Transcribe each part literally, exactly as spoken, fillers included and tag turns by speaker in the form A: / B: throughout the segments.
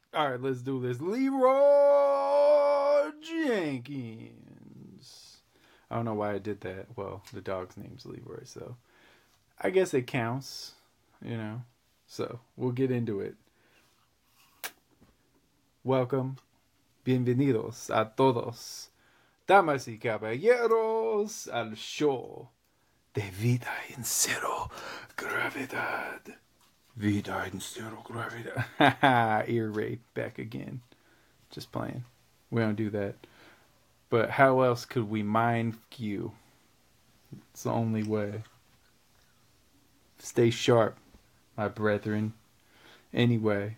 A: All right, let's do this. Leroy Jenkins. I don't know why I did that. Well, the dog's name's Leroy, so I guess it counts, you know. So we'll get into it. Welcome, bienvenidos a todos, damas y caballeros, al show de vida en cero gravedad. Vida en cero gravedad. Haha, ear rape back again. Just playing. We don't do that. But how else could we mind you? It's the only way. Stay sharp, my brethren. Anyway.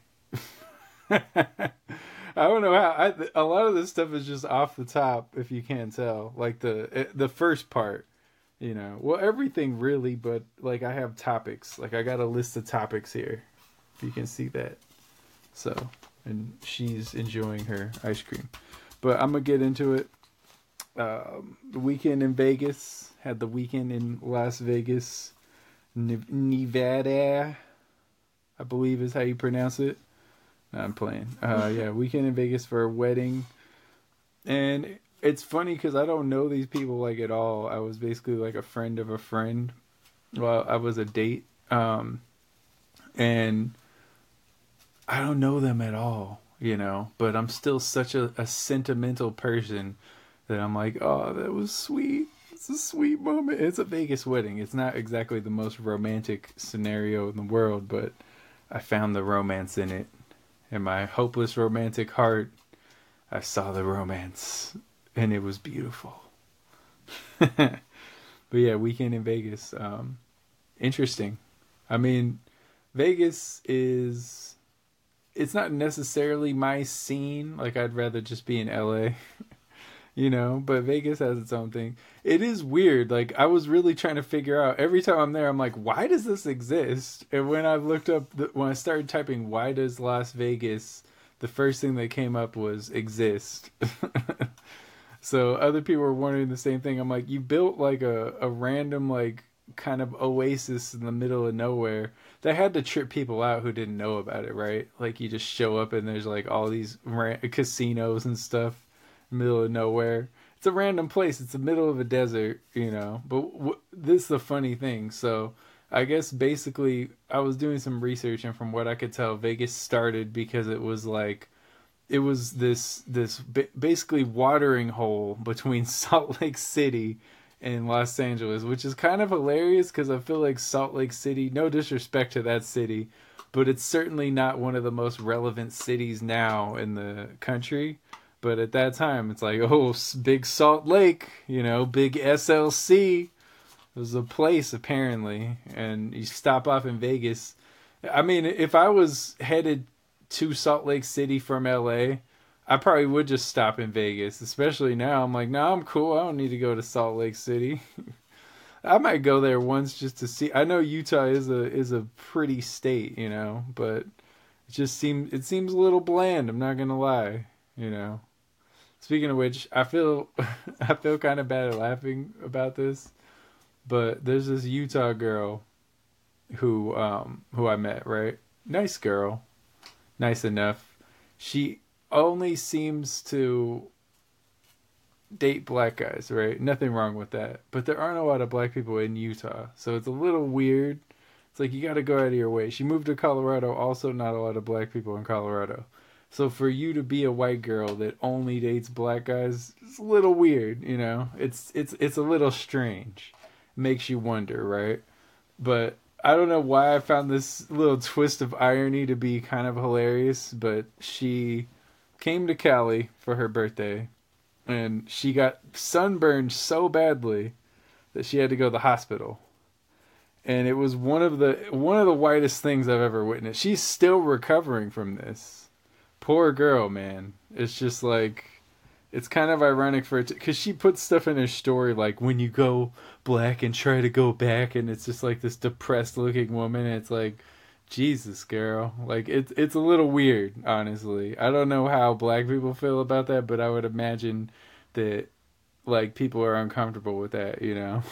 A: I don't know how. I, a lot of this stuff is just off the top, if you can't tell. Like the the first part, you know. Well, everything really, but like I have topics. Like I got a list of topics here, if you can see that. So, and she's enjoying her ice cream. But I'm gonna get into it. Um, the weekend in Vegas. Had the weekend in Las Vegas, Nevada, I believe is how you pronounce it. No, I'm playing. Uh, yeah, weekend in Vegas for a wedding. And it's funny because I don't know these people like at all. I was basically like a friend of a friend. Well, I was a date. Um, and I don't know them at all, you know. But I'm still such a, a sentimental person that I'm like, oh, that was sweet. It's a sweet moment. It's a Vegas wedding. It's not exactly the most romantic scenario in the world, but I found the romance in it. In my hopeless romantic heart, I saw the romance, and it was beautiful. But yeah, weekend in Vegas. Um, interesting. I mean, Vegas is... It's not necessarily my scene. Like, I'd rather just be in L A. You know, but Vegas has its own thing. It is weird. Like, I was really trying to figure out, every time I'm there, I'm like, why does this exist? And when I looked up, the, when I started typing, why does Las Vegas, the first thing that came up was exist. So other people were wondering the same thing. I'm like, you built like a, a random, like, kind of oasis in the middle of nowhere that had to trip people out who didn't know about it, right? Like, you just show up and there's like all these ra- casinos and stuff. Middle of nowhere. It's a random place. It's the middle of a desert, you know. But w- this is the funny thing. So I guess basically I was doing some research, and from what I could tell, Vegas started because it was like it was this this ba- basically watering hole between Salt Lake City and Los Angeles, which is kind of hilarious because I feel like Salt Lake City, no disrespect to that city, but it's certainly not one of the most relevant cities now in the country. But at that time, it's like, oh, big Salt Lake, you know, big S L C. It was a place, apparently. And you stop off in Vegas. I mean, if I was headed to Salt Lake City from L A, I probably would just stop in Vegas. Especially now. I'm like, no, nah, I'm cool. I don't need to go to Salt Lake City. I might go there once just to see. I know Utah is a is a pretty state, you know, but it just seems it seems a little bland. I'm not gonna lie, you know. Speaking of which, I feel I feel kind of bad at laughing about this, but there's this Utah girl who um who I met, right? Nice girl, nice enough. She only seems to date black guys, right? Nothing wrong with that, but there aren't a lot of black people in Utah, so it's a little weird. It's like you got to go out of your way. She moved to Colorado, also not a lot of black people in Colorado. So for you to be a white girl that only dates black guys, it's a little weird, you know. It's it's it's a little strange. Makes you wonder, right? But I don't know why I found this little twist of irony to be kind of hilarious, but she came to Cali for her birthday and she got sunburned so badly that she had to go to the hospital. And it was one of the one of the whitest things I've ever witnessed. She's still recovering from this. Poor girl, man. It's just like, it's kind of ironic for it because she puts stuff in her story like when you go black and try to go back, and it's just like this depressed looking woman. And it's like, Jesus, girl. Like, it's it's a little weird, honestly. I don't know how black people feel about that, but I would imagine that like people are uncomfortable with that, you know.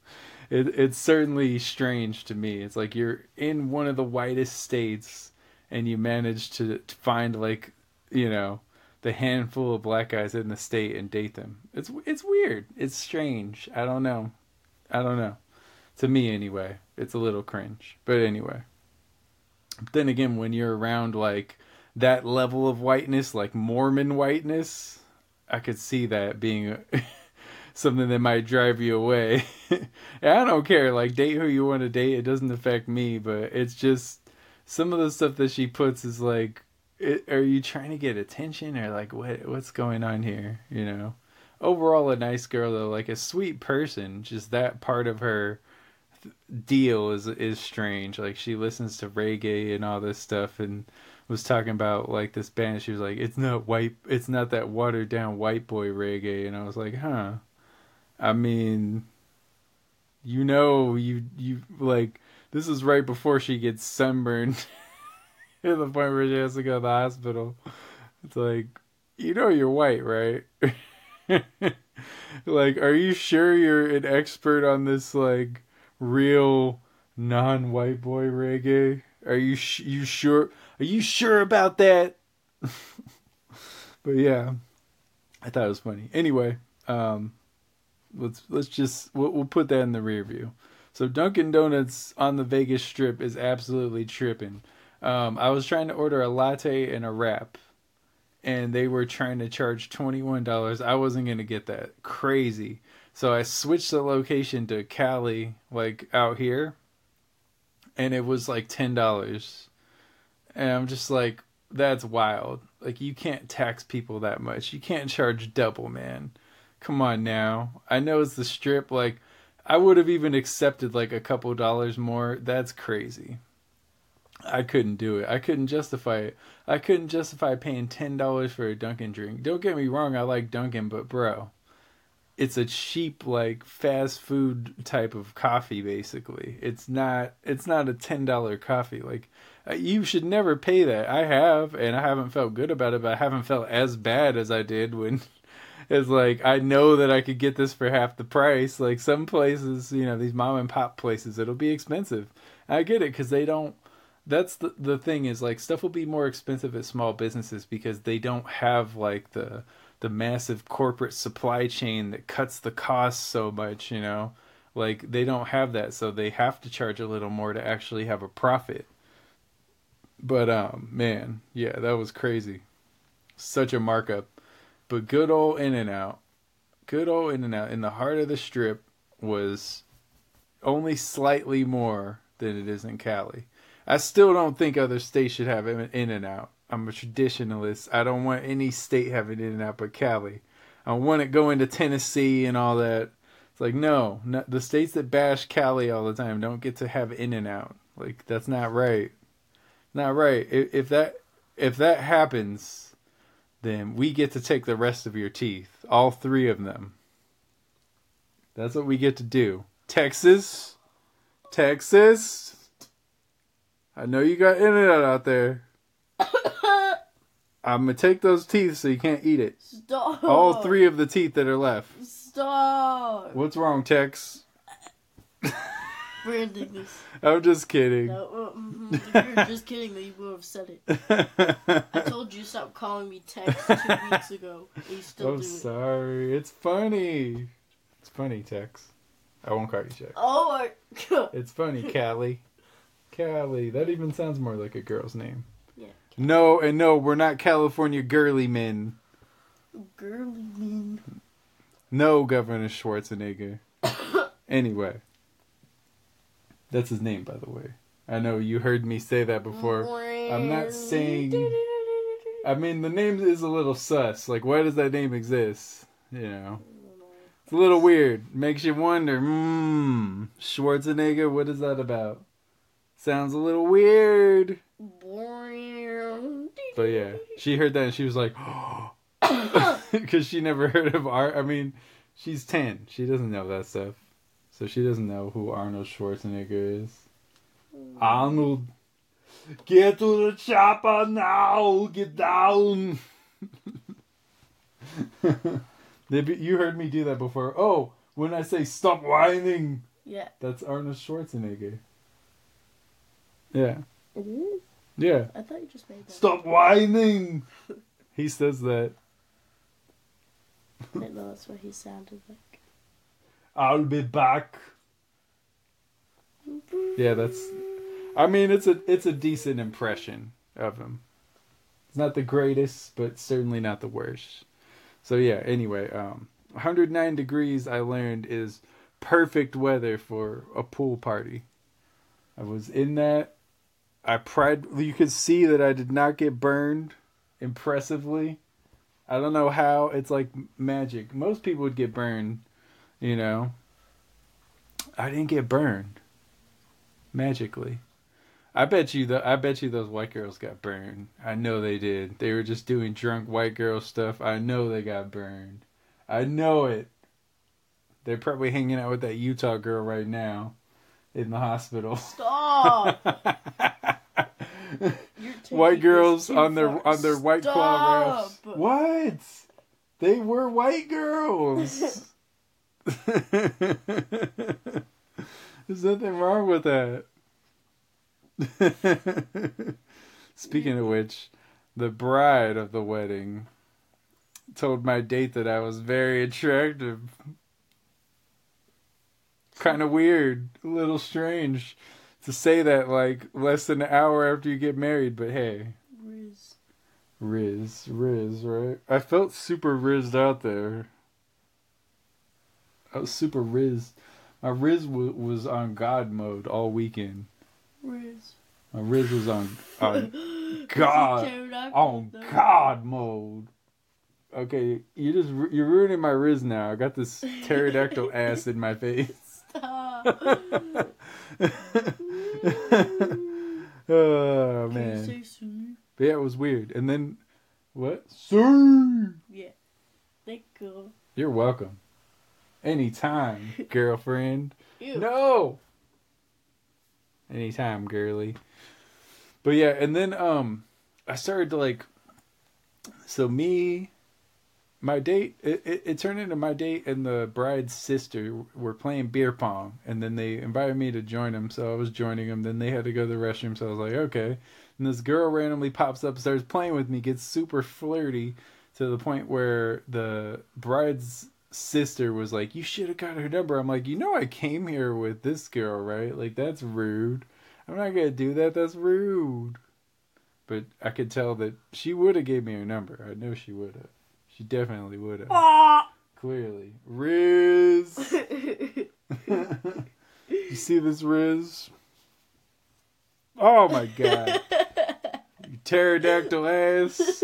A: It, it's certainly strange to me. It's like you're in one of the whitest states and you manage to, to find like, you know, the handful of black guys in the state and date them. It's it's weird. It's strange. I don't know. I don't know. To me, anyway, it's a little cringe. But anyway. Then again, when you're around like that level of whiteness, like Mormon whiteness, I could see that being something that might drive you away. And I don't care. Like, date who you want to date. It doesn't affect me. But it's just some of the stuff that she puts is like, It, are you trying to get attention or like what what's going on here, you know? Overall a nice girl though, like a sweet person, just that part of her th- deal is is strange. Like she listens to reggae and all this stuff and was talking about like this band. She was like, it's not white, it's not that watered down white boy reggae. And I was like, huh. I mean, you know, you you like this is right before she gets sunburned. To the point where she has to go to the hospital. It's like, you know you're white, right? Like, are you sure you're an expert on this, like, real non-white boy reggae? Are you sh- you sure? Are you sure about that? But yeah, I thought it was funny. Anyway, um, let's let's just we'll, we'll put that in the rear view. So Dunkin' Donuts on the Vegas Strip is absolutely tripping. Um, I was trying to order a latte and a wrap, and they were trying to charge twenty-one dollars. I wasn't going to get that. Crazy. So I switched the location to Cali, like out here, and it was like ten dollars. And I'm just like, that's wild. Like, you can't tax people that much. You can't charge double, man. Come on now. I know it's the Strip. Like, I would have even accepted like a couple dollars more. That's crazy. I couldn't do it. I couldn't justify it. I couldn't justify paying ten dollars for a Dunkin' drink. Don't get me wrong, I like Dunkin', but bro, it's a cheap, like, fast food type of coffee, basically. It's not It's not a ten dollars coffee. Like, you should never pay that. I have, and I haven't felt good about it, but I haven't felt as bad as I did when it's like, I know that I could get this for half the price. Like, some places, you know, these mom and pop places, it'll be expensive. I get it, because they don't That's the the thing is, like, stuff will be more expensive at small businesses because they don't have like the the massive corporate supply chain that cuts the costs so much, you know? Like, they don't have that, so they have to charge a little more to actually have a profit. But um man, yeah, that was crazy. Such a markup. But good old In-N-Out. Good old In-N-Out in the heart of the Strip was only slightly more than it is in Cali. I still don't think other states should have In-N-Out. I'm a traditionalist. I don't want any state having In-N-Out but Cali. I want it going to Tennessee and all that. It's like, no, no, the states that bash Cali all the time don't get to have In-N-Out. Like, that's not right. Not right. If, if that if that happens, then we get to take the rest of your teeth. All three of them. That's what we get to do. Texas. Texas. I know you got In-N-Out out there. I'm going to take those teeth so you can't eat it.
B: Stop.
A: All three of the teeth that are left.
B: Stop.
A: What's wrong, Tex?
B: Branding this.
A: I'm just kidding.
B: No, uh, mm-hmm. If you were just kidding, then you would have said it. I told you to stop calling me Tex two weeks ago. And you still
A: I'm
B: do it.
A: sorry. It's funny. It's funny, Tex. I won't call you Tex.
B: Oh my god.
A: It's funny, Callie. Callie. That even sounds more like a girl's name.
B: Yeah.
A: No, and no, we're not California girly men.
B: Girly men.
A: No, Governor Schwarzenegger. Anyway. That's his name, by the way. I know you heard me say that before. I'm not saying... I mean, the name is a little sus. Like, why does that name exist? You know. It's a little weird. Makes you wonder, mmm, Schwarzenegger, what is that about? Sounds a little weird. But yeah, she heard that and she was like, because she never heard of art. I mean, she's ten. She doesn't know that stuff. So she doesn't know who Arnold Schwarzenegger is. Arnold, get to the chopper now. Get down. You heard me do that before. Oh, when I say stop whining.
B: Yeah.
A: That's Arnold Schwarzenegger. Yeah.
B: Mm-hmm.
A: Yeah.
B: I thought you just made that.
A: Stop whining! He says that.
B: I didn't know that's what he sounded like.
A: I'll be back. Yeah, that's... I mean, it's a it's a decent impression of him. It's not the greatest, but certainly not the worst. So yeah, anyway, um, one hundred nine degrees, I learned, is perfect weather for a pool party. I was in that. I pride. You could see that I did not get burned impressively. I don't know how. It's like magic. Most people would get burned, you know. I didn't get burned. Magically. I bet you the I bet you those white girls got burned. I know they did. They were just doing drunk white girl stuff. I know they got burned. I know it. They're probably hanging out with that Utah girl right now in the hospital.
B: Stop.
A: White girls on their
B: far.
A: on their white
B: Stop.
A: claw rafts. What? They were white girls. There's nothing wrong with that. Speaking of which, the bride of the wedding told my date that I was very attractive. Kind of weird, a little strange to say that like less than an hour after you get married, but hey.
B: Riz.
A: Riz, Riz, right? I felt super rizzed out there. I was super rizzed. My Riz w- was on God mode all weekend.
B: Riz.
A: My Riz was on, on God, on God mode. Okay, you just you're ruining my Riz now. I got this pterodactyl ass in my face.
B: Stop.
A: Oh
B: Can
A: man.
B: you say Sue?
A: But yeah, it was weird. And then what? Sue.
B: Yeah. Thank you.
A: You're welcome. Anytime, girlfriend.
B: Ew.
A: No. Anytime, girly. But yeah, and then um I started to like so me my date it, it, it turned into my date and the bride's sister were playing beer pong, and then they invited me to join them, so I was joining them. Then they had to go to the restroom, so I was like, okay. And this girl randomly pops up, starts playing with me, gets super flirty to the point where the bride's sister was like, you should have got her number. I'm like, you know I came here with this girl, right? Like, that's rude. I'm not gonna do that. That's rude. But I could tell that she would have gave me her number. I know she would have. She definitely would have.
B: Ah!
A: Clearly. Riz! You see this, Riz? Oh my god. You pterodactyl ass.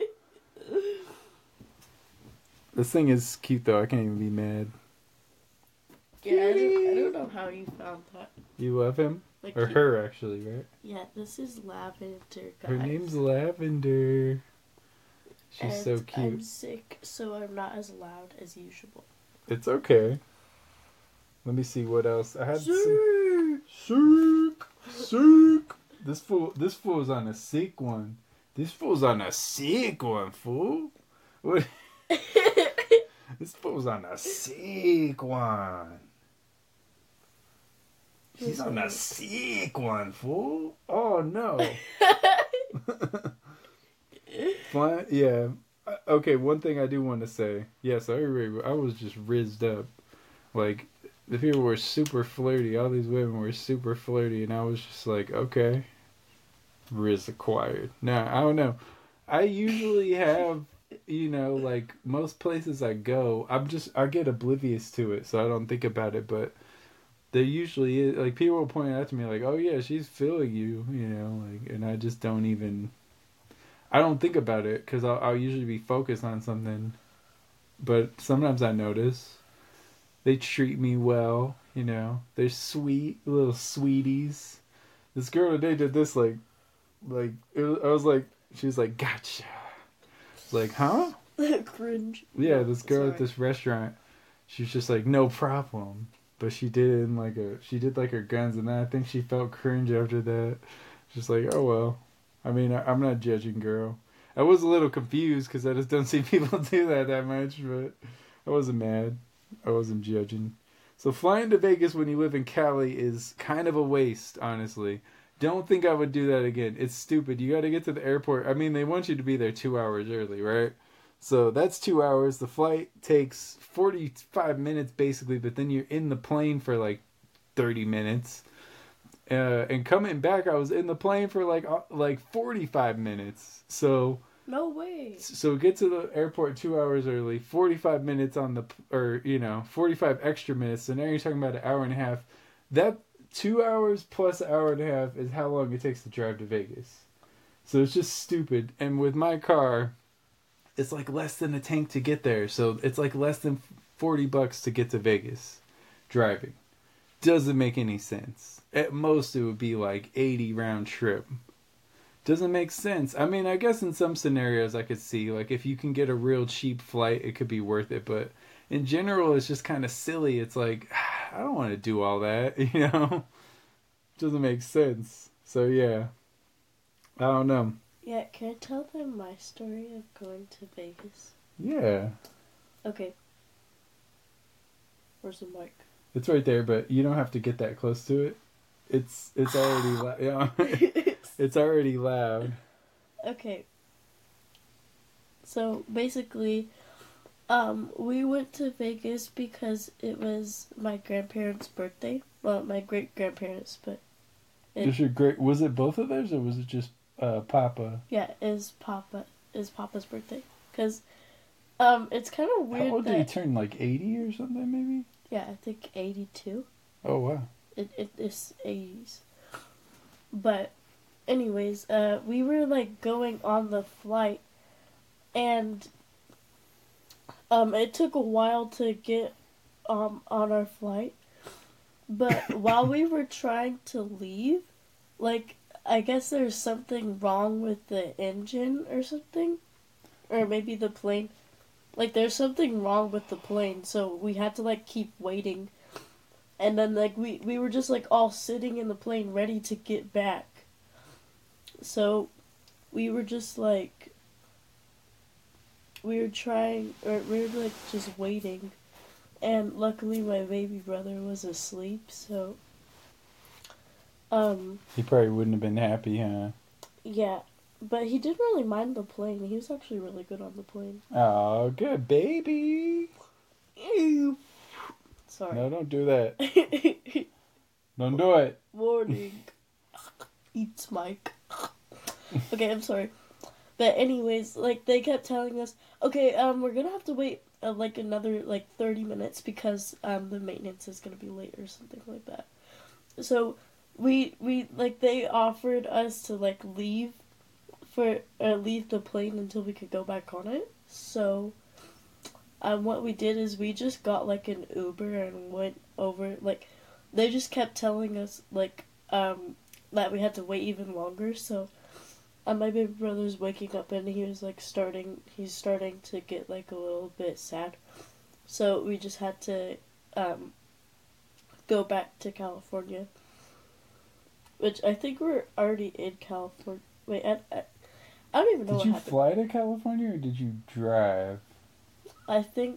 A: This thing is cute though. I can't even be mad.
B: Yeah, I don't, I don't know how you found that.
A: You love him?
B: Like
A: Or
B: you-
A: her, actually, right?
B: Yeah, this is Lavender, guys.
A: Her name's Lavender. She's
B: and
A: so cute.
B: I'm sick, so I'm not as loud as usual.
A: It's okay. Let me see what else. I had
B: Sick.
A: Sick. Sick. This fool this fool's on a sick one. This fool's on a sick one, fool. What? This fool's on a sick one. She's on a sick one, fool. Oh no. Fine. Yeah. Uh, Okay, one thing I do want to say. Yes, I agree. I was just rizzed up. Like, the people were super flirty. All these women were super flirty, and I was just like, okay. Riz acquired. Now, I don't know. I usually have, you know, like, most places I go, I'm just, I get oblivious to it, so I don't think about it, but there usually is, like, people will point out to me, like, oh yeah, she's feeling you, you know, like, and I just don't even, I don't think about it, because I'll, I'll usually be focused on something, but sometimes I notice. They treat me well, you know, they're sweet, little sweeties. This girl today did this, like, like, it was, I was like, she was like, gotcha. It's like, huh?
B: Cringe.
A: Yeah, this girl
B: Sorry.
A: at this restaurant, she was just like, no problem. But she did it in like a, she did like her guns, and then I think she felt cringe after that. Just like, oh well. I mean, I, I'm not judging, girl. I was a little confused because I just don't see people do that that much, but I wasn't mad. I wasn't judging. So flying to Vegas when you live in Cali is kind of a waste, honestly. Don't think I would do that again. It's stupid. You got to get to the airport. I mean, they want you to be there two hours early, right? So that's two hours. The flight takes forty-five minutes basically, but then you're in the plane for like thirty minutes. Uh, and coming back, I was in the plane for like uh, like forty-five minutes. So
B: no way.
A: So get to the airport two hours early, forty-five minutes on the, or you know, forty-five extra minutes. So now you're talking about an hour and a half. That two hours plus an hour and a half is how long it takes to drive to Vegas. So it's just stupid. And with my car, it's like less than a tank to get there. So it's like less than forty bucks to get to Vegas driving. Doesn't make any sense. At most, it would be like eighty round trip. Doesn't make sense. I mean, I guess in some scenarios I could see, like, if you can get a real cheap flight, it could be worth it. But in general, it's just kind of silly. It's like, I don't want to do all that, you know? Doesn't make sense. So, yeah. I don't know.
B: Yeah, can I tell them my story of going to Vegas?
A: Yeah.
B: Okay. Where's the mic?
A: It's right there, but you don't have to get that close to it. It's it's already loud. Yeah. It's already loud.
B: Okay. So basically, um, we went to Vegas because it was my grandparents' birthday. Well, my great grandparents, but
A: it, is your great? Was it both of theirs, or was it just uh, Papa?
B: Yeah, is Papa is Papa's birthday? Because um, it's kind of weird.
A: How old
B: that,
A: did he turn? Like eighty or something, maybe.
B: Yeah, I think eighty-two.
A: Oh wow.
B: It it is eighties. But anyways, uh we were like going on the flight and um it took a while to get um on our flight. But while we were trying to leave, like I guess there's something wrong with the engine or something. Or maybe the plane. Like there's something wrong with the plane, so we had to like keep waiting. And then, like, we, we were just, like, all sitting in the plane ready to get back. So, we were just, like, we were trying, or we were, like, just waiting. And luckily my baby brother was asleep, so, um...
A: He probably wouldn't have been happy, huh?
B: Yeah, but he didn't really mind the plane. He was actually really good on the plane.
A: Oh, good baby!
B: Ew. Sorry.
A: No, don't do that. Don't do it.
B: Warning. Eats Mike. Okay, I'm sorry. But anyways, like, they kept telling us, okay, um, we're gonna have to wait, uh, like, another, like, thirty minutes because, um, the maintenance is gonna be late or something like that. So, we, we, like, they offered us to, like, leave for, uh, leave the plane until we could go back on it. So... Um, what we did is we just got, like, an Uber and went over, like, they just kept telling us, like, um, that we had to wait even longer, so, um, my baby brother's waking up and he was, like, starting, he's starting to get, like, a little bit sad, so we just had to, um, go back to California, which I think we're already in California. Wait, I, I, I don't even know what happened.
A: Did you fly to California or did you drive?
B: I think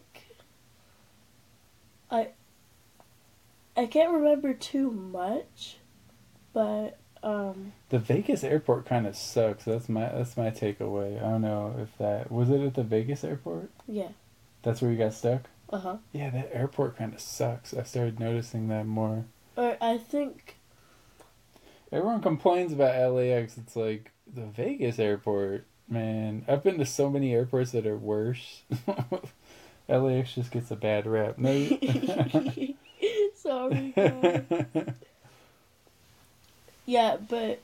B: I I can't remember too much, but um
A: the Vegas airport kind of sucks. That's my that's my takeaway. I don't know if that was it at the Vegas airport.
B: Yeah.
A: That's where you got stuck.
B: Uh huh.
A: Yeah, that airport kind of sucks. I started noticing that more.
B: Or I think
A: everyone complains about L A X. It's like the Vegas airport. Man, I've been to so many airports that are worse. L A X just gets a bad rap. No.
B: Sorry, God. Yeah, but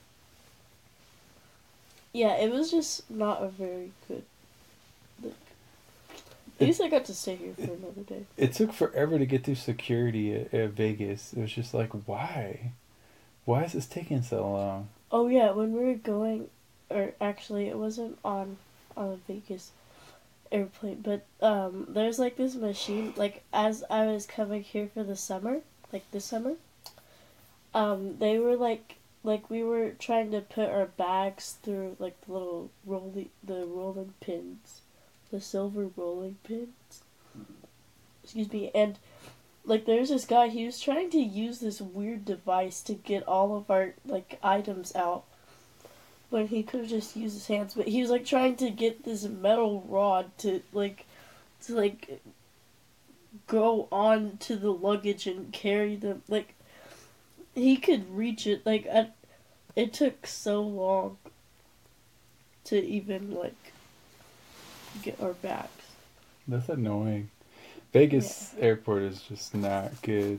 B: yeah, it was just not a very good. Like, at least I got to stay here for another day.
A: It took forever to get through security at, at Vegas. It was just like, why? Why is this taking so long?
B: Oh yeah, when we were going. Or actually, it wasn't on on a Vegas airplane, but um, there's like this machine. Like as I was coming here for the summer, like this summer, um, they were like like we were trying to put our bags through like the little rolling the rolling pins, the silver rolling pins. Excuse me, and like there's this guy, he was trying to use this weird device to get all of our like items out when he could have just used his hands, but he was like trying to get this metal rod to like to like go on to the luggage and carry them. Like he could reach it. Like I, it took so long to even like get our bags.
A: That's annoying. Vegas
B: Yeah.
A: airport is just not good.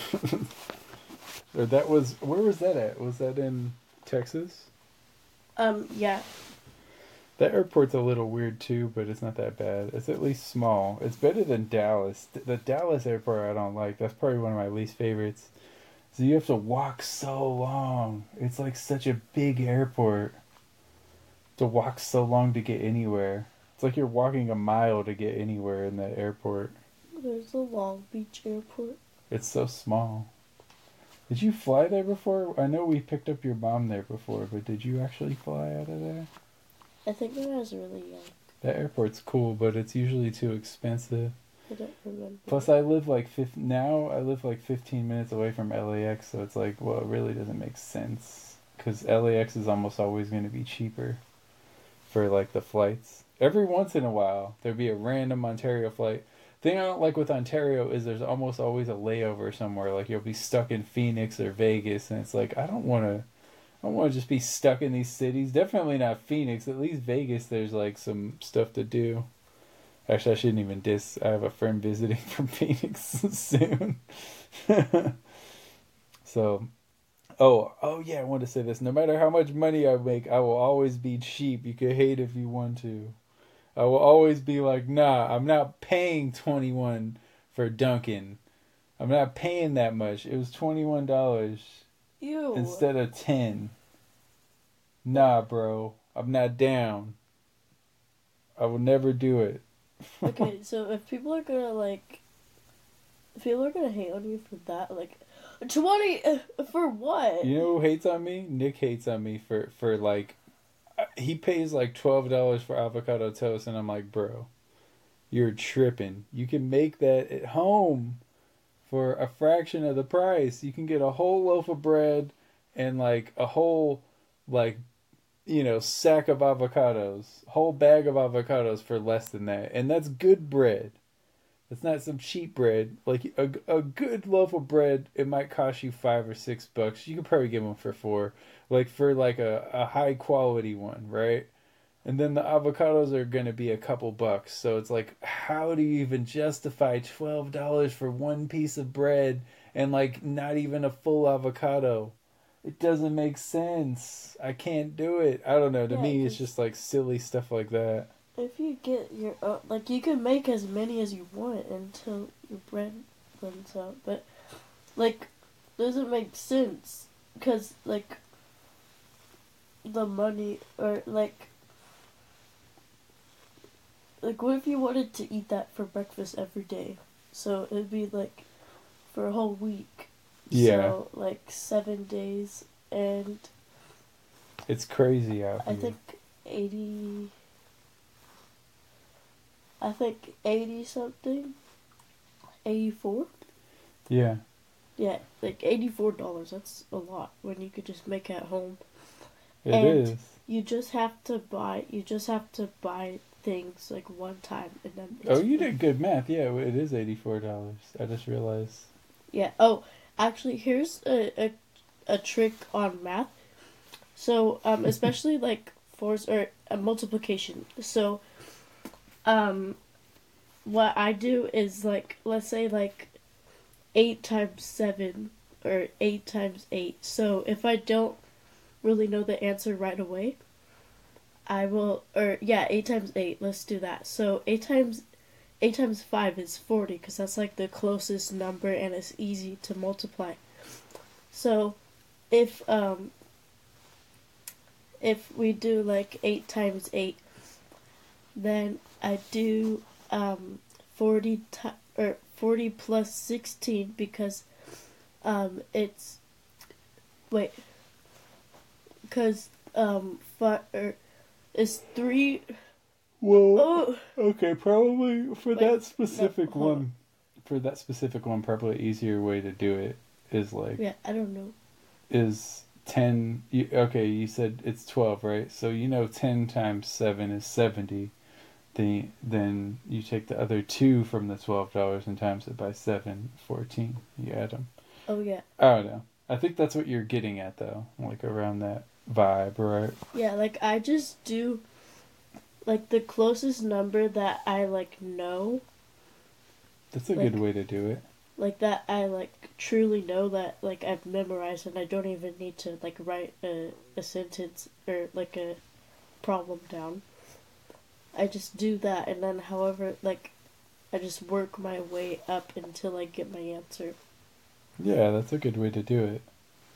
A: Or that was, where was that at? Was that in Texas?
B: Um. Yeah.
A: That airport's a little weird too, but it's not that bad. It's at least small. It's better than Dallas. The Dallas airport I don't like. That's probably one of my least favorites. So you have to walk so long. It's like such a big airport. To walk so long to get anywhere. It's like you're walking a mile to get anywhere in that airport.
B: There's a Long Beach airport.
A: It's so small. Did you fly there before? I know we picked up your mom there before, but did you actually fly out of there?
B: I think when I was really young.
A: That airport's cool, but it's usually too expensive.
B: I don't remember.
A: Plus, I live like fif- now I live like fifteen minutes away from L A X, so it's like, well, it really doesn't make sense because L A X is almost always going to be cheaper for like the flights. Every once in a while, there'd be a random Ontario flight. Thing I don't like with Ontario is there's almost always a layover somewhere. Like you'll be stuck in Phoenix or Vegas, and it's like I don't want to. I don't want to just be stuck in these cities. Definitely not Phoenix. At least Vegas, there's like some stuff to do. Actually, I shouldn't even diss. I have a friend visiting from Phoenix soon. So, oh, oh yeah, I want to say this. No matter how much money I make, I will always be cheap. You can hate if you want to. I will always be like, nah, I'm not paying twenty-one for Dunkin'. I'm not paying that much. It was twenty-one dollars
B: Ew.
A: instead of ten. Nah, bro. I'm not down. I will never do it.
B: Okay, so if people are gonna like, if people are gonna hate on you for that, like, twenty uh, for what?
A: You know who hates on me? Nick hates on me for, for like, he pays like twelve dollars for avocado toast, and I'm like, bro, you're tripping. You can make that at home for a fraction of the price. You can get a whole loaf of bread and like a whole, like, you know, sack of avocados, whole bag of avocados for less than that. And that's good bread. It's not some cheap bread. Like a, a good loaf of bread, it might cost you five or six bucks. You could probably get one for four. Like for like a, a high quality one, right? And then the avocados are going to be a couple bucks. So it's like, how do you even justify twelve dollars for one piece of bread and like not even a full avocado? It doesn't make sense. I can't do it. I don't know. To
B: Yeah,
A: me, it's
B: 'cause
A: just like silly stuff like that.
B: if you get your own, like, you can make as many as you want until your bread runs out. But, like, doesn't make sense. Because, like, the money, or, like, like, what if you wanted to eat that for breakfast every day? So, it'd be, like, for a whole week.
A: Yeah.
B: So, like, seven days, and
A: It's crazy out here.
B: I think eighty... I think eighty something, eighty-four.
A: Yeah.
B: Yeah, like eighty-four dollars. That's a lot when you could just make it at home.
A: It
B: And
A: is.
B: you just have to buy. You just have to buy things like one time, and then. It's
A: Oh, you
B: free.
A: did good math. Yeah, it is eighty-four dollars. I just realized.
B: Yeah. Oh, actually, here's a a, a trick on math. So, um, especially like force or uh, multiplication. So, um, what I do is like, let's say like eight times seven or eight times eight. So if I don't really know the answer right away, I will, or yeah, eight times eight. Let's do that. So eight times eight times five is forty because that's like the closest number and it's easy to multiply. So if um if we do like eight times eight, then I do um forty ti- or forty plus sixteen because um it's wait because um fi- or it's three
A: Well,
B: oh
A: okay, probably for
B: Wait,
A: that specific
B: no, hold
A: one. for that specific one, probably easier way to do it is like
B: Yeah, I don't know.
A: is ten. You, okay, you said it's twelve, right? So you know ten times seven is seventy. The then you take the other two from the twelve dollars and times it by seven, fourteen. You add them.
B: Oh yeah.
A: I don't know. I think that's what you're getting at though, like around that vibe, right?
B: Yeah, like I just do like the closest number that I like know,
A: That's a
B: Like-
A: good way to do it.
B: like that I like truly know that like I've memorized and I don't even need to like write a, a sentence or like a problem down. I just do that and then however like I just work my way up until I get my answer.
A: Yeah, that's a good way to do it.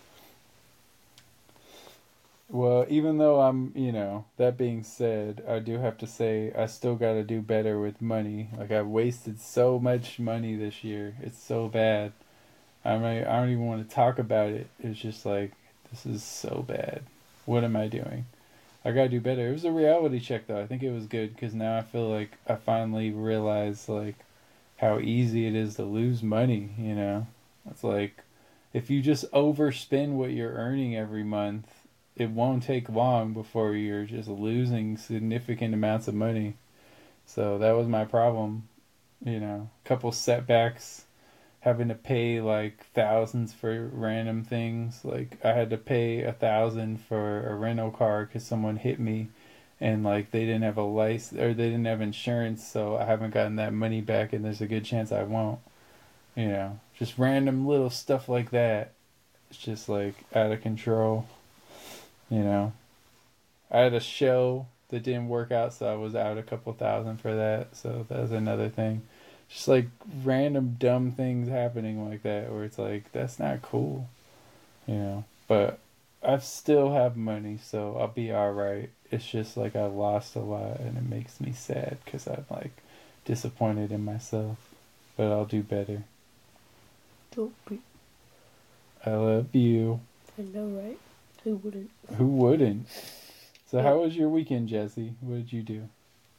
A: Well, even though I'm, you know, that being said, I do have to say I still got to do better with money. Like I've wasted so much money this year. It's so bad. I mean, I don't even want to talk about it. It's just like this is so bad. What am I doing? I got to do better. It was a reality check though. I think it was good because now I feel like I finally realized like how easy it is to lose money, you know. It's like if you just overspend what you're earning every month, it won't take long before you're just losing significant amounts of money. So that was my problem, you know. A couple setbacks, having to pay like thousands for random things. Like I had to pay a thousand for a rental car because someone hit me, and like they didn't have a license or they didn't have insurance, so I haven't gotten that money back, and there's a good chance I won't. You know, just random little stuff like that. It's just like out of control. You know, I had a show that didn't work out, so I was out a couple thousand for that. So that was another thing. Just like random dumb things happening like that, where it's like that's not cool. You know, but I still have money, so I'll be all right. It's just like I lost a lot, and it makes me sad because I'm like disappointed in myself. But I'll do better.
B: Don't be.
A: I love you.
B: I know, right? Who wouldn't?
A: Who wouldn't? So how was your weekend, Jesse? What did you do?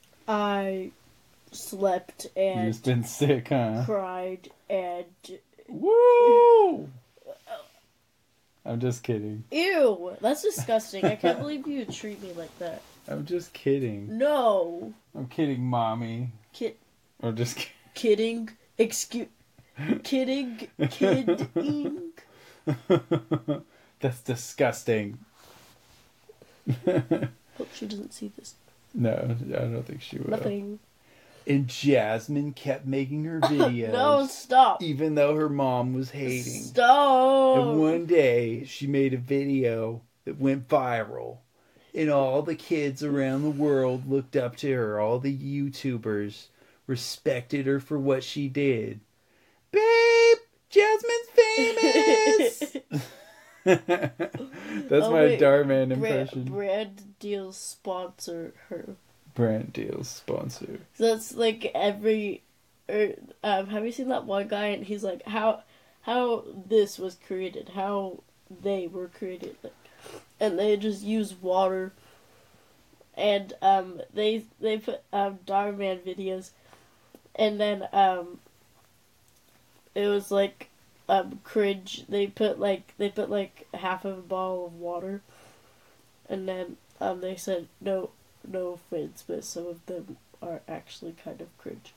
B: I slept
A: You
B: and
A: just been sick, huh?
B: cried and
A: Woo! I'm just kidding.
B: ew, that's disgusting. I can't believe you would treat me like that.
A: I'm just kidding.
B: No,
A: I'm kidding, mommy.
B: kid,
A: I'm just kidding.
B: kidding. Excuse, kidding, kidding.
A: That's disgusting.
B: Hope she doesn't see this.
A: No, I don't think she will.
B: Nothing.
A: And Jasmine kept making her videos.
B: No, stop.
A: Even though her mom was hating.
B: Stop.
A: And one day, she made a video that went viral. And all the kids around the world looked up to her. All the YouTubers respected her for what she did. Babe, Jasmine's famous! That's
B: Oh,
A: my
B: wait.
A: Darman
B: Brand,
A: impression.
B: brand deals sponsor her.
A: Brand deals sponsor.
B: So that's like every. Or, um, have you seen that one guy? And he's like, how, how this was created, how they were created, like, and they just use water. And um, they they put um Darman videos, and then um. It was like um cringe. They put like they put like half of a bottle of water, and then um they said no no offense, but some of them are actually kind of cringe.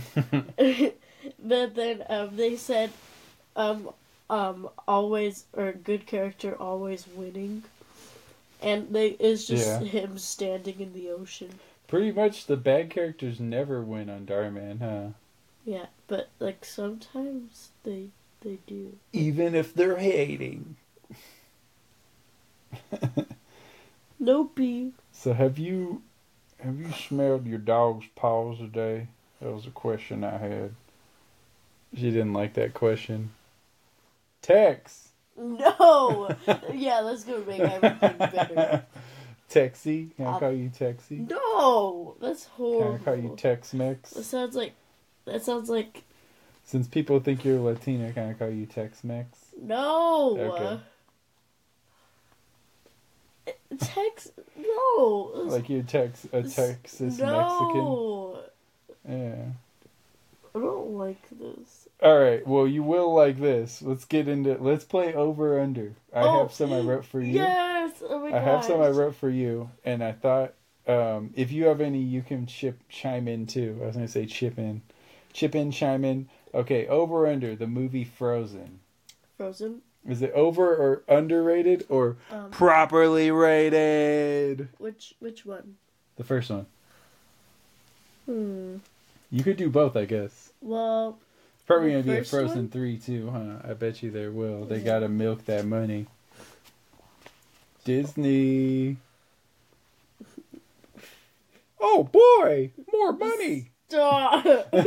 B: But then um they said um um always or good character always winning, and they it's just
A: Yeah.
B: him standing in the ocean.
A: Pretty much the bad characters never win on Darman, huh?
B: Yeah, but like sometimes they they do.
A: Even if they're hating.
B: Nope.
A: So have you have you smelled your dog's paws today? That was a question I had. She didn't like that question. Tex.
B: No! Yeah, that's gonna make everything better.
A: Texy? Can I
B: Uh,
A: call you Texy?
B: No! That's
A: Can
B: horrible.
A: I call you Tex-Mex?
B: That sounds like... That sounds like...
A: Since people think you're Latina, can I call you Tex-Mex?
B: No!
A: Okay.
B: Tex... No!
A: Like you're Tex a Texas Mexican?
B: No!
A: Yeah.
B: I don't like this.
A: All right. Well, you will like this. Let's get into. Let's play over under. I
B: Oh,
A: have some I wrote for you.
B: Yes! Oh my
A: I
B: gosh.
A: have some I wrote for you, and I thought um, if you have any, you can chip chime in too. I was gonna say chip in, chip in, chime in. Okay, over under the movie Frozen.
B: Frozen?
A: Is it over or underrated or
B: Um,
A: properly rated?
B: Which which one?
A: The first one.
B: Hmm.
A: You could do both, I guess.
B: Well,
A: Probably
B: the
A: gonna be a
B: first
A: Frozen
B: one?
A: three too, huh? I bet you there will. They
B: Yeah.
A: gotta milk that money. Disney. Oh boy, more money.
B: stop!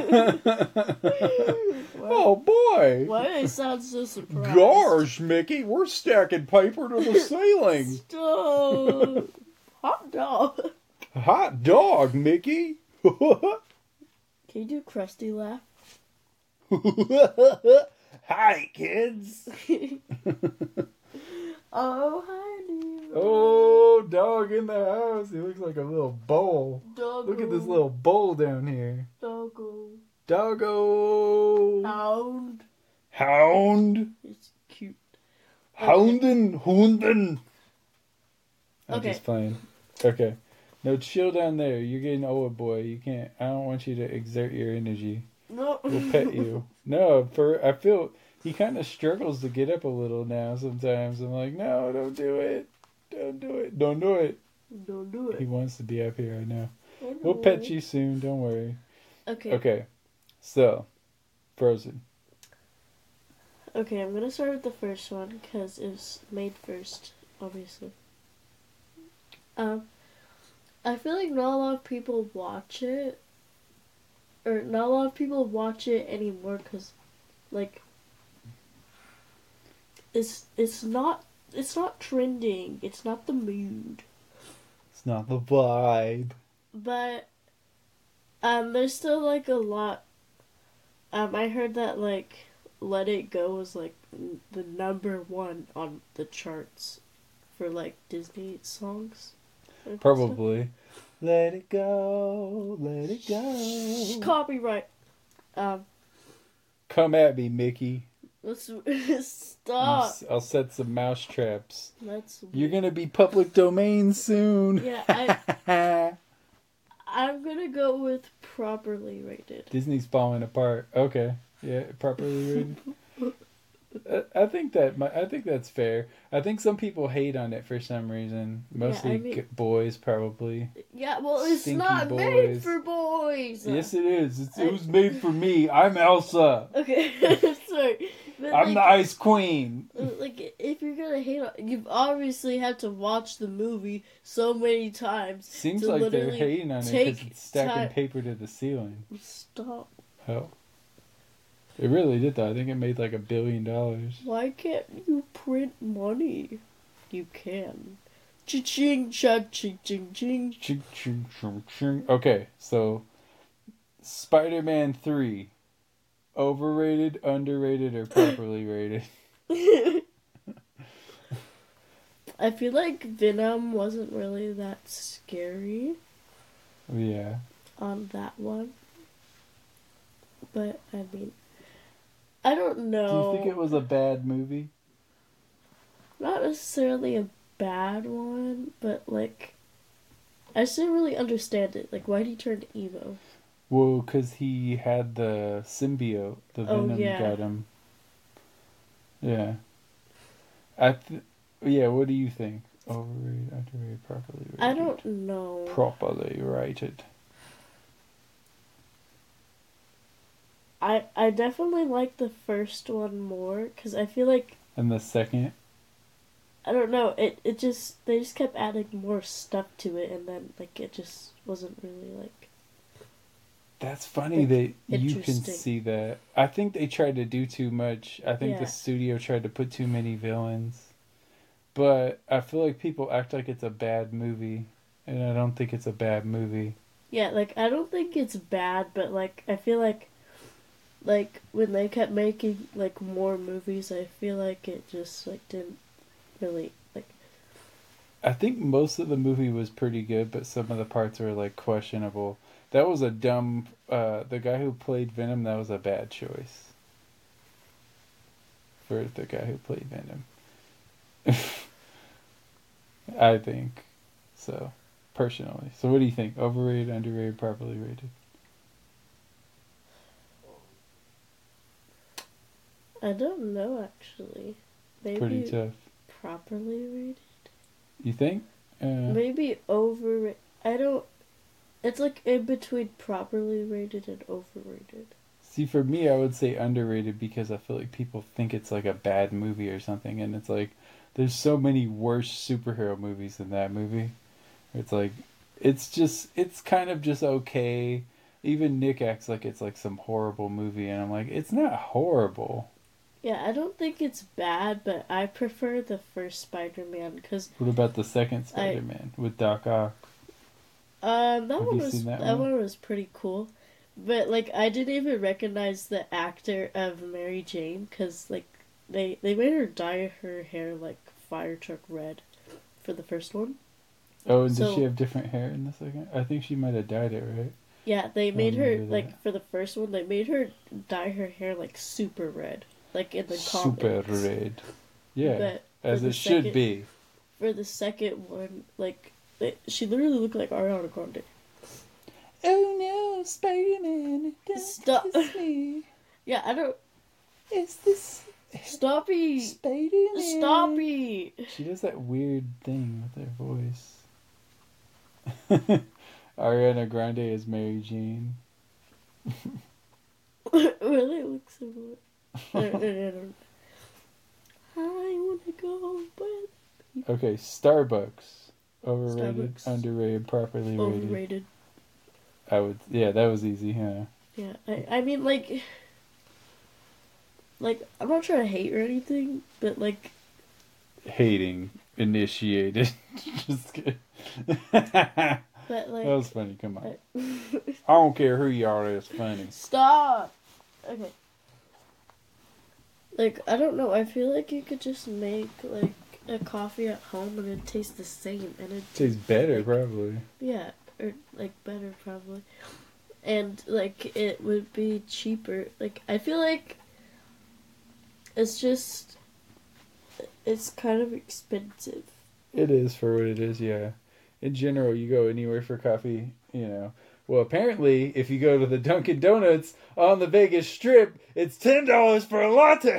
A: Oh boy.
B: Why do I sound so surprised?
A: Gosh, Mickey, we're stacking paper to the ceiling.
B: Stop! Hot dog.
A: Hot dog, Mickey.
B: Can you do Krusty laugh?
A: Hi, kids.
B: Oh, hi, Nemo.
A: Oh, dog in the house. He looks like a little bowl.
B: Doggo.
A: Look at this little bowl down here.
B: Doggo.
A: Doggo.
B: Hound.
A: Hound.
B: It's cute.
A: Houndin. Houndin. I'm
B: Okay.
A: just playing. Okay. No, chill down there. You're getting old, boy. You can't. I don't want you to exert your energy.
B: No.
A: We'll pet you. No, for I feel he kind of struggles to get up a little now. Sometimes I'm like, no, don't do it. Don't do it. Don't do it.
B: Don't do it.
A: He wants to be up here. I know.
B: I know.
A: We'll pet you soon. Don't worry.
B: Okay.
A: Okay. So, Frozen.
B: Okay, I'm gonna start with the first one because it was made first, obviously. Um, I feel like not a lot of people watch it, or not a lot of people watch it anymore because, like, it's it's not it's not trending. It's not the mood.
A: It's not the vibe.
B: But um, there's still like a lot. Um, I heard that like Let It Go was like n- the number one on the charts for like Disney songs. and stuff.
A: Probably. Let it go. Let it go.
B: Copyright. Um,
A: Come at me, Mickey.
B: let's
A: I'll,
B: stop.
A: s- I'll set some mouse traps.
B: That's
A: You're gonna be public domain soon.
B: Yeah, I I'm gonna go with properly rated.
A: Disney's falling apart. Okay, yeah, properly rated. I, I think that my, I think that's fair. I think some people hate on it for some reason. Mostly
B: I mean-
A: g- boys, probably.
B: Yeah, well, it's
A: Stinky
B: not made
A: boys.
B: for boys.
A: Yes, it is. It's, it was made for me. I'm Elsa.
B: Okay, sorry. But
A: I'm the
B: like,
A: Ice Queen.
B: like, if you're gonna hate on, you've obviously had to watch the movie so many times.
A: Seems
B: to
A: like they're
B: literally
A: hating on it because
B: take
A: it's stacking
B: time-
A: paper to the ceiling.
B: Stop.
A: Hell. It really did though. I think it made like a billion dollars.
B: Why can't you print money? You can. Cha-ching, cha-ching, ching, ching.
A: Ching, ching, ching, ching. Okay, so Spider-Man three. Overrated, underrated, or properly rated?
B: I feel like Venom wasn't really that scary
A: Yeah.
B: on that one. But, I mean, I don't know.
A: Do you think it was a bad movie?
B: Not necessarily a bad one, but, like, I just didn't really understand it. Like, why did he turn emo?
A: Well, because he had the symbiote. The
B: Oh,
A: venom
B: yeah.
A: got him. Yeah. I th- yeah, what do you think? Overrated, underrated, properly rated?
B: I don't know.
A: Properly rated.
B: I, I definitely like the first one more, because I feel like,
A: And the second?
B: I don't know, it, it just, they just kept adding more stuff to it, and then, like, it just wasn't really, like,
A: That's funny
B: Like,
A: that you can
B: interesting.
A: see that. I think they tried to do too much. I think
B: Yeah.
A: the studio tried to put too many villains. But I feel like people act like it's a bad movie. And I don't think it's a bad movie.
B: yeah, like, I don't think it's bad, but, like, I feel like, like, when they kept making, like, more movies, I feel like it just, like, didn't really, like,
A: I think most of the movie was pretty good, but some of the parts were like questionable. That was a dumb. Uh, the guy who played Venom, that was a bad choice. For the guy who played Venom. I think so, personally. So what do you think? Overrated, underrated, properly rated?
B: I don't know, actually. Maybe
A: Pretty tough.
B: properly rated?
A: You think? Uh,
B: Maybe over. I don't. It's like in between properly rated and overrated.
A: See, for me, I would say underrated because I feel like people think it's like a bad movie or something, and it's like there's so many worse superhero movies than that movie. It's like it's just it's kind of just okay. Even Nick acts like it's like some horrible movie, and I'm like, it's not horrible.
B: Yeah, I don't think it's bad, but I prefer the first Spider-Man because
A: What about the second Spider-Man with Doc Ock?
B: um that
A: Have
B: one
A: you
B: was
A: seen
B: that,
A: that one?
B: one was pretty cool, but like I didn't even recognize the actor of Mary Jane because like they they made her dye her hair like fire truck red for the first one.
A: Oh, and
B: So-
A: did she have different hair in the second? I think she might have dyed it, right?
B: Yeah, they made her
A: remember
B: like
A: that.
B: for the first one they made her dye her hair like super red, like in the
A: Super
B: comics.
A: red. Yeah,
B: But
A: as
B: for
A: it
B: the
A: should
B: second-
A: be.
B: For the second one, like it, she literally looked like Ariana Grande.
A: Oh no, Spider-Man, don't
B: Stop.
A: kiss me.
B: Yeah, I don't.
A: Is this
B: Stoppy.
A: Spider-Man?
B: Stoppy.
A: She does that weird thing with her voice. Ariana Grande is Mary Jane.
B: Really look similar. I, I, I don't. I wanna go, but
A: Okay, Starbucks. Overrated,
B: Starbucks.
A: underrated, properly rated.
B: overrated.
A: I would, yeah, that was easy, huh?
B: Yeah, I, I mean like, like I'm not trying to hate or anything, but like
A: Hating initiated. Just kidding. That
B: But like,
A: was funny. Come on.
B: I-
A: I don't care who you are. It's funny.
B: stop. Okay. Like I don't know. I feel like you could just make like a coffee at home and it tastes the same, and it
A: Tastes better, probably.
B: yeah, or like better probably, and like it would be cheaper. Like I feel like it's just it's kind of expensive.
A: It is for what it is. Yeah. In general, you go anywhere for coffee, you know. Well, apparently, if you go to the Dunkin' Donuts on the Vegas Strip, it's ten dollars for a latte.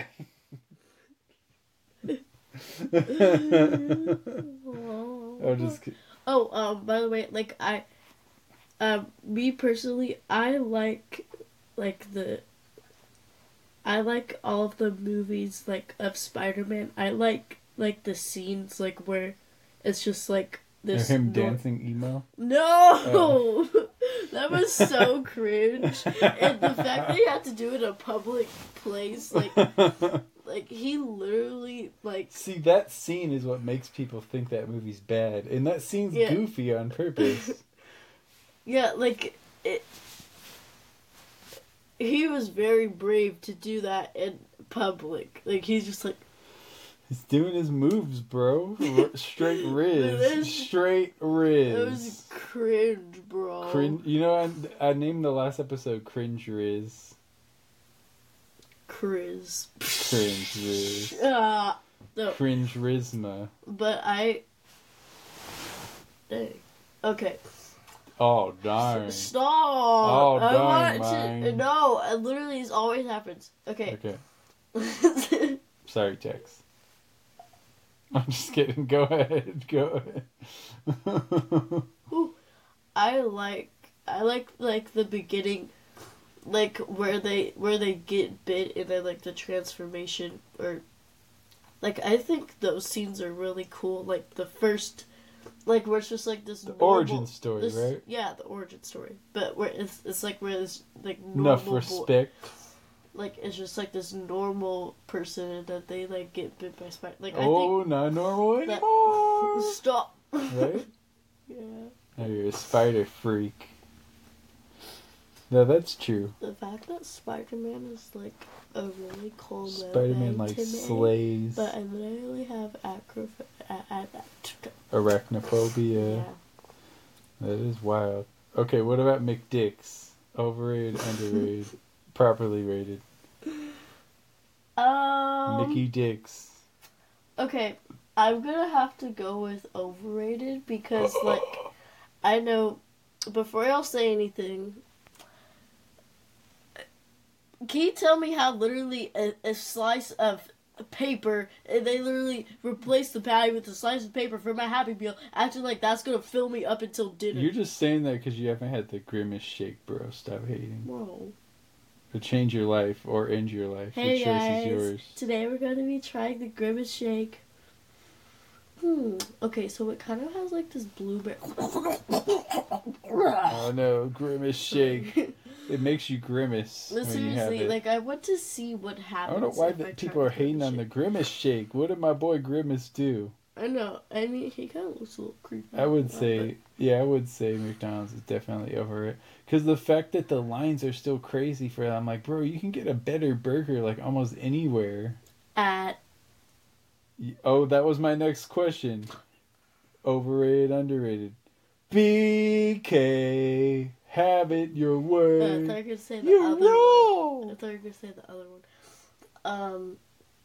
A: I'm just kidding.
B: Oh, um, by the way, like I, um, me personally, I like, like the. I like all of the movies like of Spider-Man. I like like the scenes like where, it's just like this.
A: Him
B: nor-
A: dancing emo.
B: No, that was so cringe, and the fact that he had to do it in a public place, like, like he literally like.
A: See, that scene is what makes people think that movie's bad, and that scene's
B: Yeah.
A: goofy on purpose.
B: Yeah, like it. He was very brave to do that in public. Like he's just like
A: He's doing his moves, bro. R- straight
B: It
A: riz.
B: is-
A: Straight
B: it was
A: riz.
B: cringe, bro.
A: Crin- you know, I, I named the last episode Cringe Riz.
B: Chris.
A: Cringe Riz.
B: Ah, no,
A: Cringe Rizma.
B: but I. Dang. Okay.
A: Oh, darn.
B: Stop.
A: Oh,
B: I
A: darn,
B: want to.
A: mine.
B: No, it literally is always happens. Okay.
A: Okay. Sorry, Tex. I'm just kidding. Go ahead. Go ahead.
B: I like I like like the beginning, like where they where they get bit and then like the transformation, or like I think those scenes are really cool. Like the first, like where it's just like this
A: The
B: normal-
A: origin story,
B: this-
A: right?
B: Yeah, the origin story. But where it's it's like where this like
A: Enough
B: normal boy-
A: respect.
B: like it's just like this normal person and that they like get bit by spider. Like I
A: Oh, not normal
B: that-
A: anymore.
B: think stop.
A: Right?
B: Yeah.
A: Now you're a spider freak. No, that's true.
B: The fact that Spider-Man is like a really cool
A: Spider-Man
B: movie
A: like
B: to me,
A: slays
B: but I literally have acro a- a- a-
A: arachnophobia.
B: yeah.
A: That is wild. Okay, what about McDicks? Overrated, underrated, properly rated.
B: Um.
A: Mickey Dicks.
B: Okay, I'm gonna have to go with overrated because, like, I know. Before y'all say anything, can you tell me how literally a, a slice of paper, and they literally replaced the patty with a slice of paper for my Happy Meal, acting like that's gonna fill me up until dinner?
A: You're just saying that because you haven't had the Grimace shake, bro. Stop hating.
B: Whoa.
A: To change your life or end your life.
B: Hey
A: the choice
B: guys,
A: is yours.
B: today we're going to be trying the Grimace shake. Hmm. Okay, so it kind of has like this blueberry.
A: Oh no, Grimace shake. It makes you grimace
B: No,
A: when you have
B: seriously,
A: it.
B: like I want to see what
A: I
B: happens.
A: don't know why
B: if
A: the
B: I
A: people
B: try
A: are hating on the
B: shake.
A: Grimace shake. What did my boy Grimace do?
B: I know. I mean, he kind of looks a little creepy.
A: I would
B: but-
A: say, yeah, I would say McDonald's is definitely over it. Because the fact that the lines are still crazy for that, I'm like, bro, you can get a better burger like almost anywhere.
B: At
A: Oh, that was my next question. Overrated, underrated. B K, have it your
B: uh, I
A: way.
B: thought you were gonna say the
A: You
B: other one. I
A: roll.
B: thought you were gonna say the other one. Um.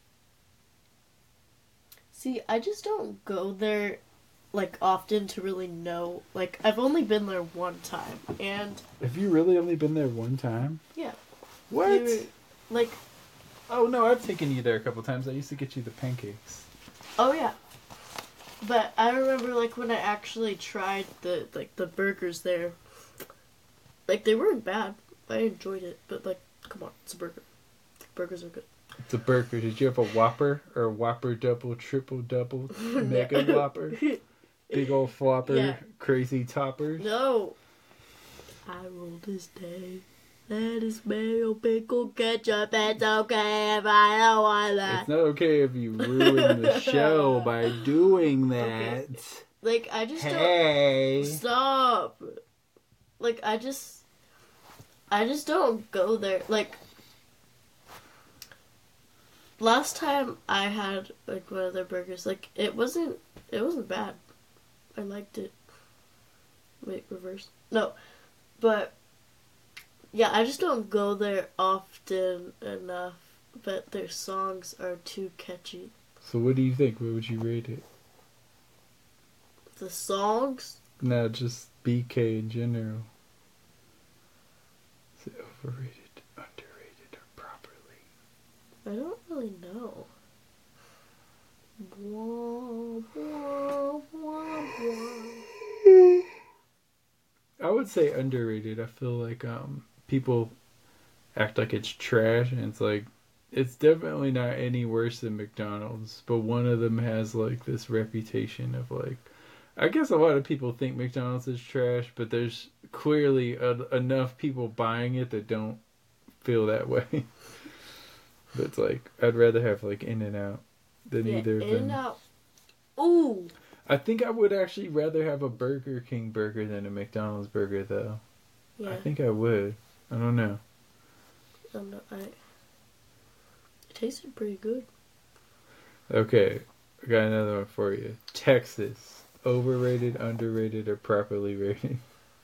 B: See, I just don't go there like often to really know. Like I've only been there one time, and
A: Have you really only been there one time?
B: Yeah.
A: What?
B: we were, like,
A: Oh no, I've taken you there a couple times. I used to get you the pancakes.
B: oh yeah. But I remember like when I actually tried the like the burgers there. Like they weren't bad. I enjoyed it, but like, come on, it's a burger. Burgers are good.
A: It's a burger. Did you have a Whopper or a Whopper double, triple double, mega Whopper, big old flopper,
B: Yeah.
A: crazy toppers?
B: No. I rule this day. That is mayo, pickle, ketchup. It's okay if I don't want that.
A: It's not okay if you ruin the show by doing that.
B: Okay. Like I just
A: Hey.
B: don't stop. Like I just, I just don't go there. Like last time I had like one of their burgers, like it wasn't, it wasn't bad. I liked it. Wait, reverse. No, but yeah, I just don't go there often enough. But their songs are too catchy.
A: So what do you think? What would you rate it?
B: The songs?
A: No, just B K in general. Is it overrated, underrated, or properly?
B: I don't really know. Blah, blah, blah, blah.
A: I would say underrated. I feel like um people act like it's trash, and it's like it's definitely not any worse than McDonald's, but one of them has like this reputation of like, I guess a lot of people think McDonald's is trash, but there's clearly a, enough people buying it that don't feel that way. But it's like I'd rather have like In-N-Out than
B: Yeah,
A: either of them.
B: In-N-Out. Ooh.
A: I think I would actually rather have a Burger King burger than a McDonald's burger, though.
B: Yeah.
A: I think I would. I don't know.
B: I'm not, I, it tasted pretty good.
A: Okay, I got another one for you. Texas. Overrated, underrated, or properly rated?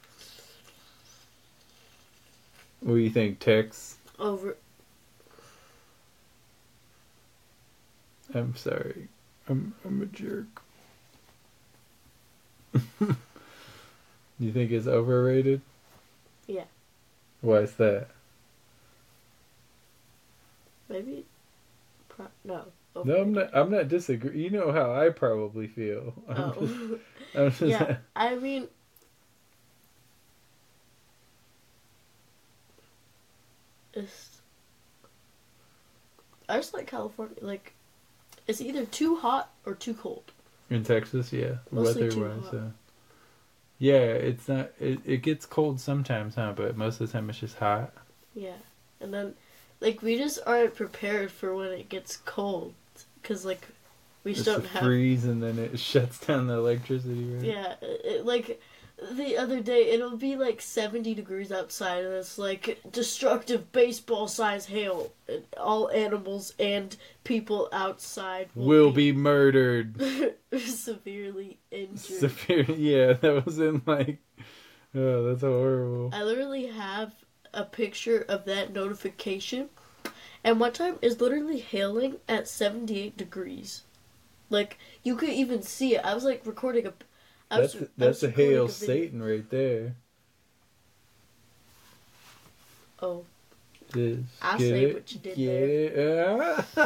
A: What do you think, Tex?
B: Over.
A: I'm sorry. I'm I'm a jerk. You think it's overrated?
B: Yeah.
A: Why is that?
B: Maybe. Pro, no.
A: No, I'm not. I'm not disagreeing. You know how I probably feel. I'm just,
B: Oh.
A: I'm just,
B: Yeah. I mean. It's. I just like California. Like, it's either too hot or too cold.
A: In Texas, yeah,
B: Mostly too
A: weather-wise,
B: hot.
A: uh, yeah, it's not. It it gets cold sometimes, huh? But most of the time, it's just hot.
B: Yeah. And then, like, we just aren't prepared for when it gets cold. Because, like, we
A: It's
B: just
A: a
B: don't have.
A: freeze, and then it shuts down the electricity. Right?
B: Yeah. It, like, the other day, it'll be like seventy degrees outside, and it's like destructive baseball size hail. And all animals and people outside
A: Will be murdered.
B: severely injured.
A: Severe. Yeah, that was in like Oh, that's horrible.
B: I literally have a picture of that notification. And one time it's literally hailing at seventy-eight degrees. Like, you could even see it. I was like recording a. I was,
A: That's
B: I
A: that's
B: was
A: a
B: recording
A: hail
B: a video.
A: Satan right there.
B: Oh.
A: Just
B: I'll
A: get
B: say
A: it,
B: what you did
A: get
B: there.
A: it.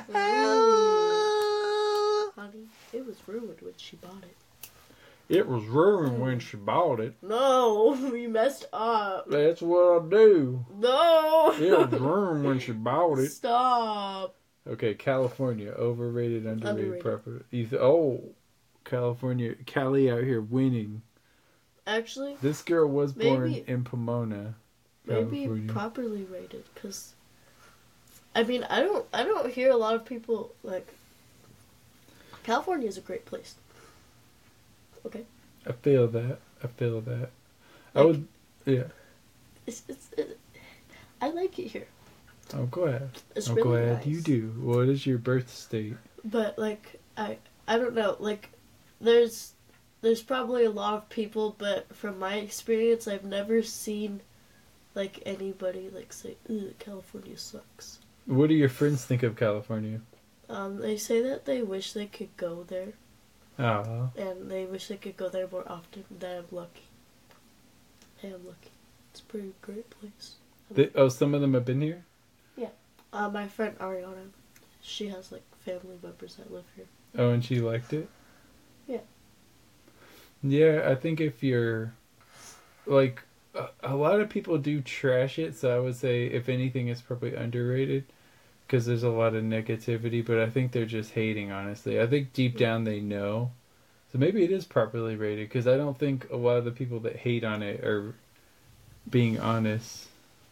B: Honey, it was ruined when she bought it.
A: It was ruined when she bought it.
B: No, we messed up.
A: That's what I do.
B: No.
A: It was ruined when she bought it.
B: Stop.
A: Okay, California, overrated, underrated,
B: Underrated.
A: proper. You th- oh, California, Cali out here winning.
B: Actually,
A: This girl was born
B: Maybe-
A: in Pomona,
B: maybe
A: California.
B: properly rated, because I mean, I don't, I don't hear a lot of people like. California is a great place. Okay.
A: I feel that. I feel that. I
B: Like-
A: would, yeah.
B: It's, it's, it, I like it here.
A: I'm glad.
B: It's
A: I'm
B: really
A: glad
B: nice.
A: you do. What is your birth state?
B: But like, I, I don't know. Like, there's, there's probably a lot of people, but from my experience, I've never seen, like, anybody like say, "Ugh, California sucks."
A: What do your friends think of California?
B: Um, they say that they wish they could go there,
A: Ah,
B: and they wish they could go there more often. That I'm lucky. Hey, I'm lucky. It's a pretty great place.
A: they, oh, some of them have been here.
B: Uh, my friend Ariana, she has like family members that live here.
A: Oh, and she liked it.
B: Yeah.
A: Yeah, I think if you're, like, a, a lot of people do trash it, so I would say if anything, it's probably underrated, because there's a lot of negativity. But I think they're just hating, honestly. I think deep down they know, so maybe it is properly rated. Because I don't think a lot of the people that hate on it are being honest.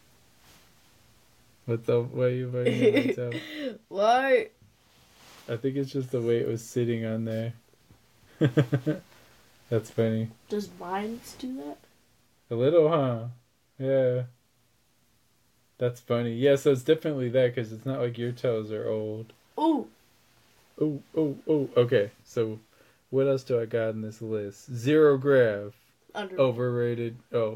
A: What the way you lights out?
B: Why?
A: I think it's just the way it was sitting on there. That's funny.
B: Does mines do that?
A: A little, huh? Yeah. That's funny. Yeah, so it's definitely that, because it's not like your toes are old.
B: Ooh.
A: Oh, oh, oh. Okay, so what else do I got in this list? Zero Grav.
B: Under.
A: Overrated. Oh.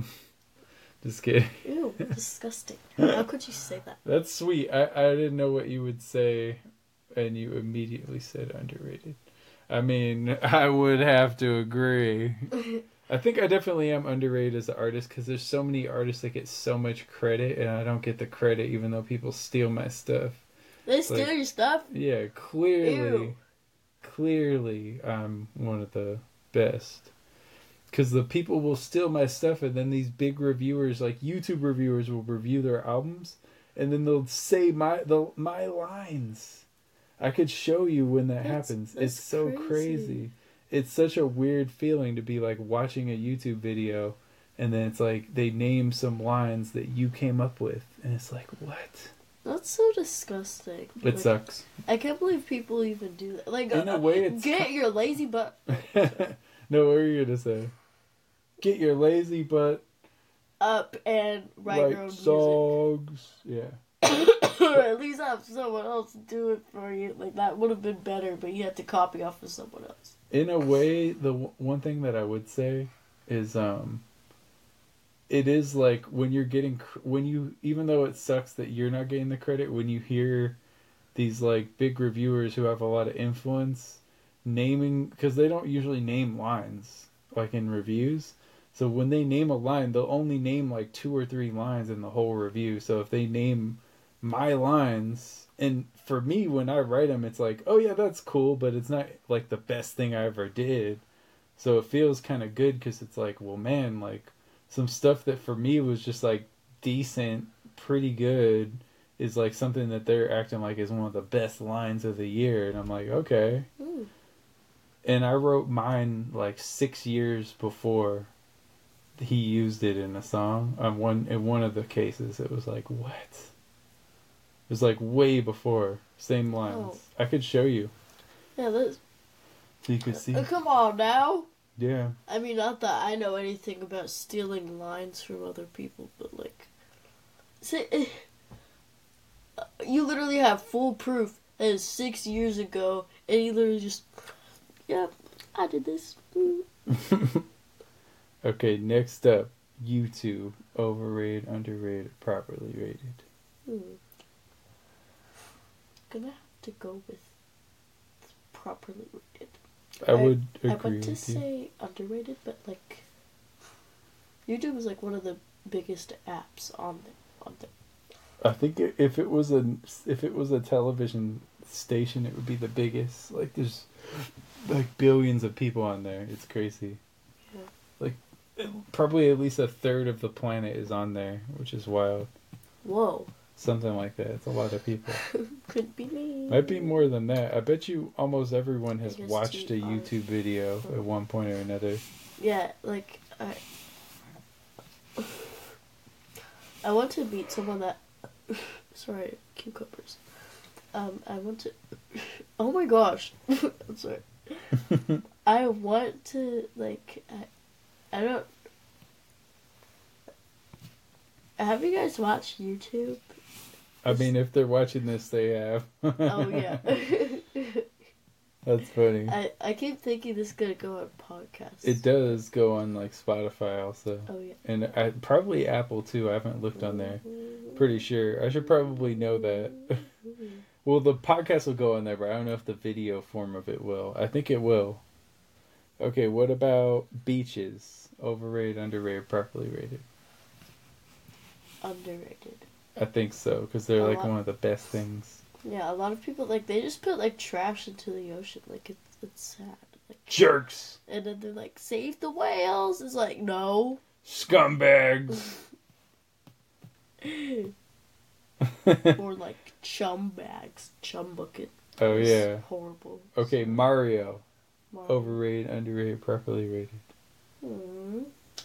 A: Just kidding.
B: Ew. Disgusting. How could you say that?
A: That's sweet. I, I didn't know what you would say, and you immediately said underrated. I mean, I would have to agree. I think I definitely am underrated as an artist, because there's so many artists that get so much credit, and I don't get the credit even though people steal my stuff.
B: They steal
A: Like-
B: your stuff?
A: Yeah, clearly,
B: Ew.
A: clearly I'm one of the best. Because the people will steal my stuff, and then these big reviewers, like YouTube reviewers, will review their albums, and then they'll say my the my lines. I could show you when that
B: That's-
A: happens.
B: that's
A: It's so
B: crazy.
A: crazy. It's such a weird feeling to be like watching a YouTube video, and then it's like they name some lines that you came up with, and it's like, what?
B: That's so disgusting.
A: It
B: Like,
A: sucks.
B: I can't believe people even do that. Like,
A: In
B: uh,
A: a way, it's
B: get your lazy butt
A: No, what were you gonna say? Get your lazy butt,
B: up and write your own
A: write
B: music.
A: songs. Yeah.
B: Or at least have someone else do it for you. Like, that would have been better, but you had to copy off of someone else.
A: In a way, the w- one thing that I would say is, um, it is like when you're getting, cr- when you, even though it sucks that you're not getting the credit, when you hear these like big reviewers who have a lot of influence naming, because they don't usually name lines like in reviews. So when they name a line, they'll only name like two or three lines in the whole review. So if they name my lines, and for me, when I write them, it's like, oh yeah, that's cool, but it's not like the best thing I ever did. So it feels kind of good, because it's like, well, man, like some stuff that for me was just like decent, pretty good, is like something that they're acting like is one of the best lines of the year. And I'm like, okay.
B: Mm.
A: And I wrote mine like six years before he used it in a song. Um, one in one of the cases, it was like, what? It was like way before, same lines.
B: Oh.
A: I could show you,
B: Yeah, that's...
A: so you could see.
B: Uh, come on now.
A: Yeah,
B: I mean, not that I know anything about stealing lines from other people, but like, say, eh, uh, you literally have full proof that it's six years ago, and you literally just, yeah, I did this. Mm.
A: Okay, next up, YouTube. Overrated, underrated, properly rated.
B: Hmm. Gonna have to go with properly rated.
A: I, I would agree
B: I want to
A: with you.
B: say underrated, but like YouTube is like one of the biggest apps on the, on there.
A: I think if it was a if it was a television station, it would be the biggest. Like there's like billions of people on there. It's crazy.
B: Yeah.
A: Like probably at least a third of the planet is on there, which is wild.
B: Whoa.
A: Something like that. It's a lot of people.
B: Could be me.
A: Might be more than that. I bet you almost everyone has
B: I guess
A: watched a
B: two
A: YouTube video at one point or another.
B: Yeah, like I I want to meet someone that sorry, cucumbers. Um, I want to oh my gosh. I'm sorry. I want to like I, I don't have you guys watched YouTube?
A: I mean, if they're watching this, they have.
B: Oh yeah.
A: That's funny.
B: I, I keep thinking this is gonna go on podcasts.
A: It does go on like Spotify also.
B: Oh yeah.
A: And I, probably Apple too. I haven't looked on there. Pretty sure. I should probably know that. Well, the podcast will go on there, but I don't know if the video form of it will. I think it will. Okay, what about beaches? Overrated, underrated, properly rated?
B: Underrated.
A: I think so, because they're
B: A
A: like
B: lot.
A: one of the best things.
B: Yeah, a lot of people like they just put like trash into the ocean. Like it's it's sad. Like,
A: Jerks!
B: and then they're like, save the whales. It's like no.
A: Scumbags!
B: Or like chum bags, chum bucket.
A: Oh,
B: It's
A: yeah.
B: horrible.
A: Okay, Mario.
B: Mario.
A: Overrated, underrated, properly rated.
B: Hmm.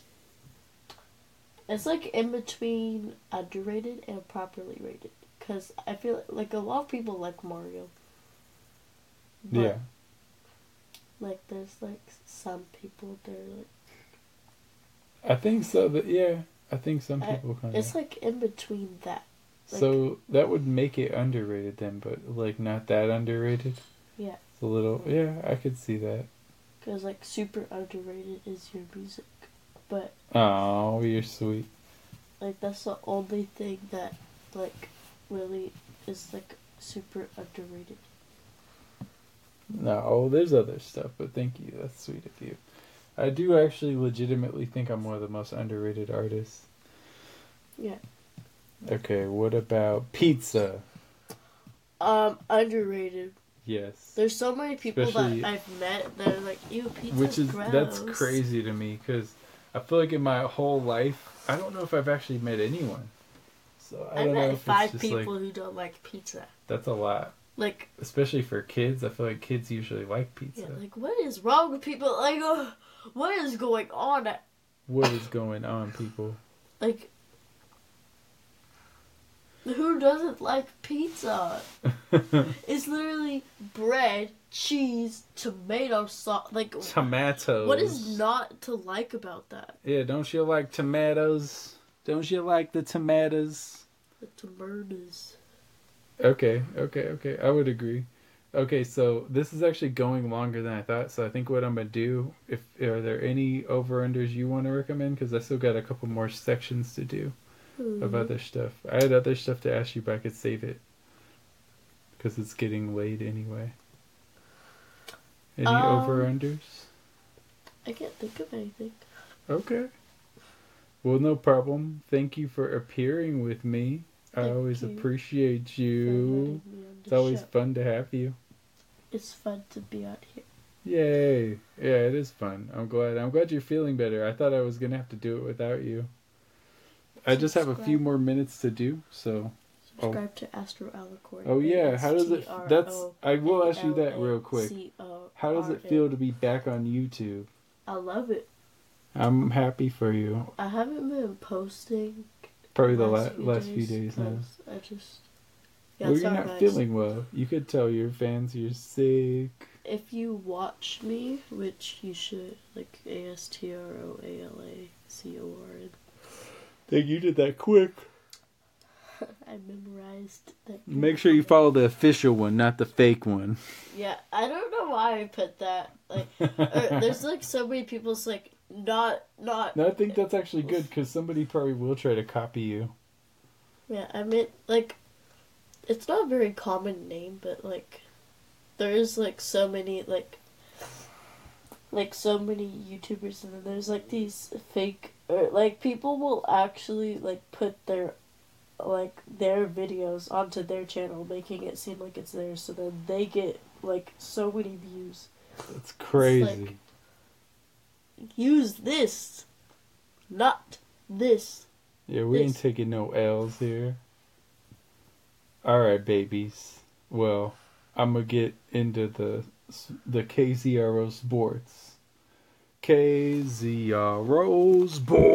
B: It's like in between underrated and properly rated. Because I feel like, like a lot of people like Mario. But,
A: Yeah.
B: Like there's like some people they're like.
A: I think so. But yeah, I think some
B: I-
A: people kind
B: It's
A: of.
B: like in between that. like-
A: So that would make it underrated then, but like not that underrated.
B: Yeah.
A: It's a little. Yeah, I could see that.
B: Because like super underrated is your music. But
A: Oh, you're sweet.
B: like that's the only thing that like really is like super underrated.
A: No, oh, there's other stuff, but thank you. That's sweet of you. I do actually legitimately think I'm one of the most underrated artists.
B: Yeah.
A: Okay, what about pizza?
B: Um, underrated.
A: Yes.
B: There's so many people
A: Especially-
B: that I've met that are like, ew, pizza's
A: Which is
B: gross.
A: that's crazy to me because I feel like in my whole life I don't know if I've actually met anyone. So I
B: I've
A: don't know
B: met
A: if
B: five
A: it's just
B: people
A: like
B: who don't like pizza.
A: that's a lot,
B: Like,
A: especially for kids. I feel like kids usually like pizza.
B: yeah, like what is wrong with people? Like, uh, what is going on?
A: What is going on, people?
B: Like, who doesn't like pizza? It's literally bread, cheese, tomato sauce. Like,
A: Tomatoes.
B: what is not to like about that?
A: Yeah, don't you like tomatoes? Don't you like the tomatoes?
B: The tomatoes.
A: Okay, okay, okay. I would agree. Okay, so this is actually going longer than I thought. So I think what I'm gonna do, if are there any over unders you want to recommend? Because I still got a couple more sections to do
B: Hmm.
A: of other stuff. I had other stuff to ask you, but I could save it because it's getting late anyway. Any
B: Um,
A: over unders?
B: I can't think of anything.
A: Okay. Well, no problem. Thank you for appearing with me. I
B: Thank
A: always
B: you
A: appreciate
B: for
A: you.
B: letting me on the
A: It's always
B: show.
A: fun to have you.
B: It's fun to be out here.
A: Yay. Yeah, it is fun. I'm glad. I'm glad you're feeling better. I thought I was going to have to do it without you. I just have a few
B: Subscribe.
A: more minutes to do, so.
B: Subscribe to Astro Alicorn.
A: Oh yeah, how does it that's I will ask you that real quick. How does it feel to be back on YouTube?
B: I love it.
A: I'm happy for you.
B: I haven't been posting
A: Probably the
B: last
A: la-
B: few
A: last
B: days
A: few days now.
B: 'cause I just yeah,
A: Well, you're
B: sorry,
A: not
B: guys.
A: feeling well. You could tell your fans you're sick.
B: If you watch me, which you should, like A S T R O A L A C O R N.
A: Think you did that quick.
B: I memorized that.
A: Make sure you follow the official one, not the fake one.
B: Yeah, I don't know why I put that. Like, or, there's like so many people's like not not.
A: No, I think that's actually good because somebody probably will try to copy you.
B: Yeah, I mean, like, it's not a very common name, but like, there's like so many like, like so many YouTubers, and then there's like these fake or like people will actually like put their like their videos onto their channel, making it seem like it's theirs, so then they get like so many views.
A: That's crazy.
B: Like, use this, not this.
A: Yeah, we
B: this.
A: ain't taking no L's here. Alright, babies. Well, I'm gonna get into the the K Z R O Sports. K Z R O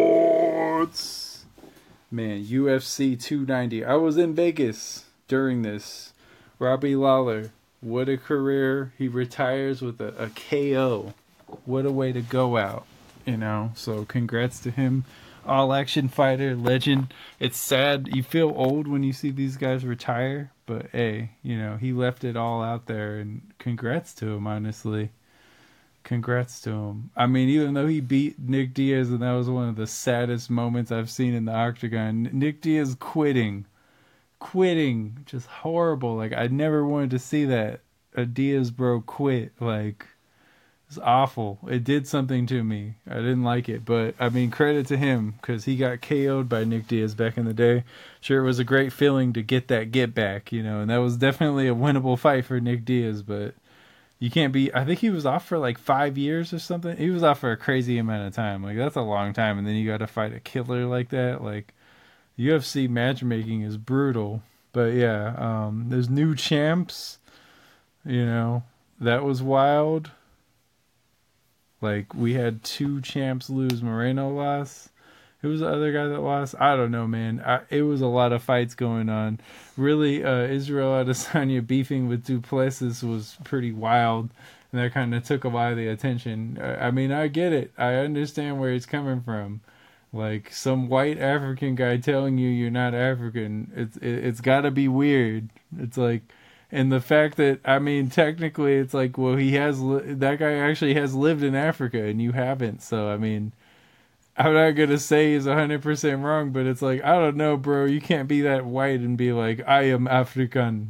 A: Sports! Man, U F C two ninety. I was in Vegas during this. Robbie Lawler, what a career. He retires with a, a K O. What a way to go out, you know? So congrats to him. All action fighter, legend. It's sad. You feel old when you see these guys retire, but hey, you know, he left it all out there, and congrats to him, honestly. Congrats to him. I mean, even though he beat Nick Diaz, and that was one of the saddest moments I've seen in the octagon, Nick Diaz quitting. Quitting. Just horrible. Like, I never wanted to see that. A Diaz bro quit. Like, it's awful. It did something to me. I didn't like it. But, I mean, credit to him, because he got K O'd by Nick Diaz back in the day. Sure, it was a great feeling to get that get back, you know, and that was definitely a winnable fight for Nick Diaz, but you can't be... I think he was off for like five years or something. He was off for a crazy amount of time. Like, that's a long time, and then you got to fight a killer like that. Like, U F C matchmaking is brutal. But, yeah, um, there's new champs, you know, that was wild. Like, we had two champs lose. Moreno lost. Who was the other guy that lost? I don't know, man. I, it was a lot of fights going on. Really, uh, Israel Adesanya beefing with Duplessis was pretty wild. And that kind of took a lot of the attention. I, I mean, I get it. I understand where he's coming from. Like, some white African guy telling you you're not African. It's it, It's got to be weird. It's like... And the fact that, I mean, technically it's like, well, he has, li- that guy actually has lived in Africa and you haven't. So, I mean, I'm not going to say he's one hundred percent wrong, but it's like, I don't know, bro. You can't be that white and be like, I am African.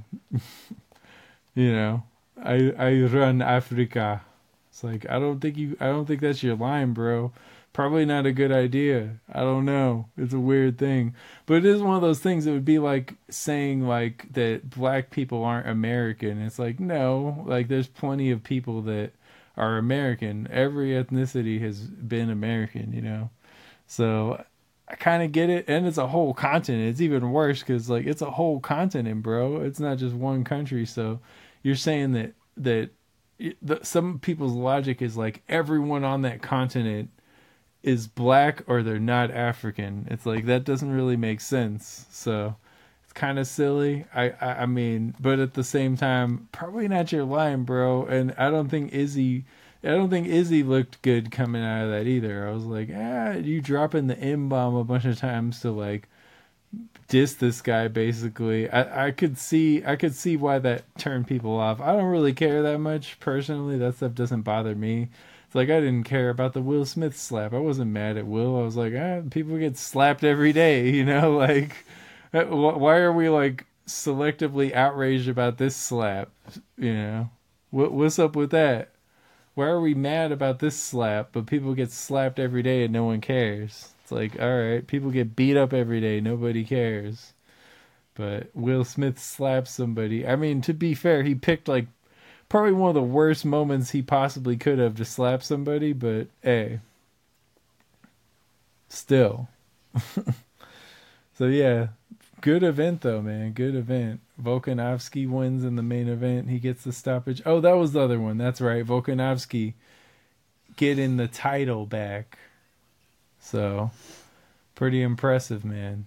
A: You know, I, I run Africa. It's like, I don't think you, I don't think that's your line, bro. Probably not a good idea. I don't know. It's a weird thing. But it is one of those things that would be like saying like that black people aren't American. It's like, no, like there's plenty of people that are American. Every ethnicity has been American, you know? So I kind of get it. And it's a whole continent. It's even worse because like it's a whole continent, bro. It's not just one country. So you're saying that, that it, the, some people's logic is like everyone on that continent is black or they're not African. It's like that doesn't really make sense. So it's kind of silly. I, I I mean, but at the same time, probably not your line, bro. And I don't think Izzy, I don't think Izzy looked good coming out of that either. I was like, ah, you dropping the M bomb a bunch of times to like diss this guy. Basically, I I could see I could see why that turned people off. I don't really care that much personally. That stuff doesn't bother me. It's like I didn't care about the Will Smith slap. I wasn't mad at Will. I was like, ah, people get slapped every day, you know? Like, why are we like selectively outraged about this slap? You know, what what's up with that? Why are we mad about this slap, but people get slapped every day and no one cares? It's like, all right, people get beat up every day, nobody cares. But Will Smith slaps somebody. I mean, to be fair, he picked like probably one of the worst moments he possibly could have to slap somebody, but hey, still. So yeah, good event though, man. Good event. Volkanovski wins in the main event. He gets the stoppage. Oh, that was the other one. That's right. Volkanovski getting the title back. So, pretty impressive, man.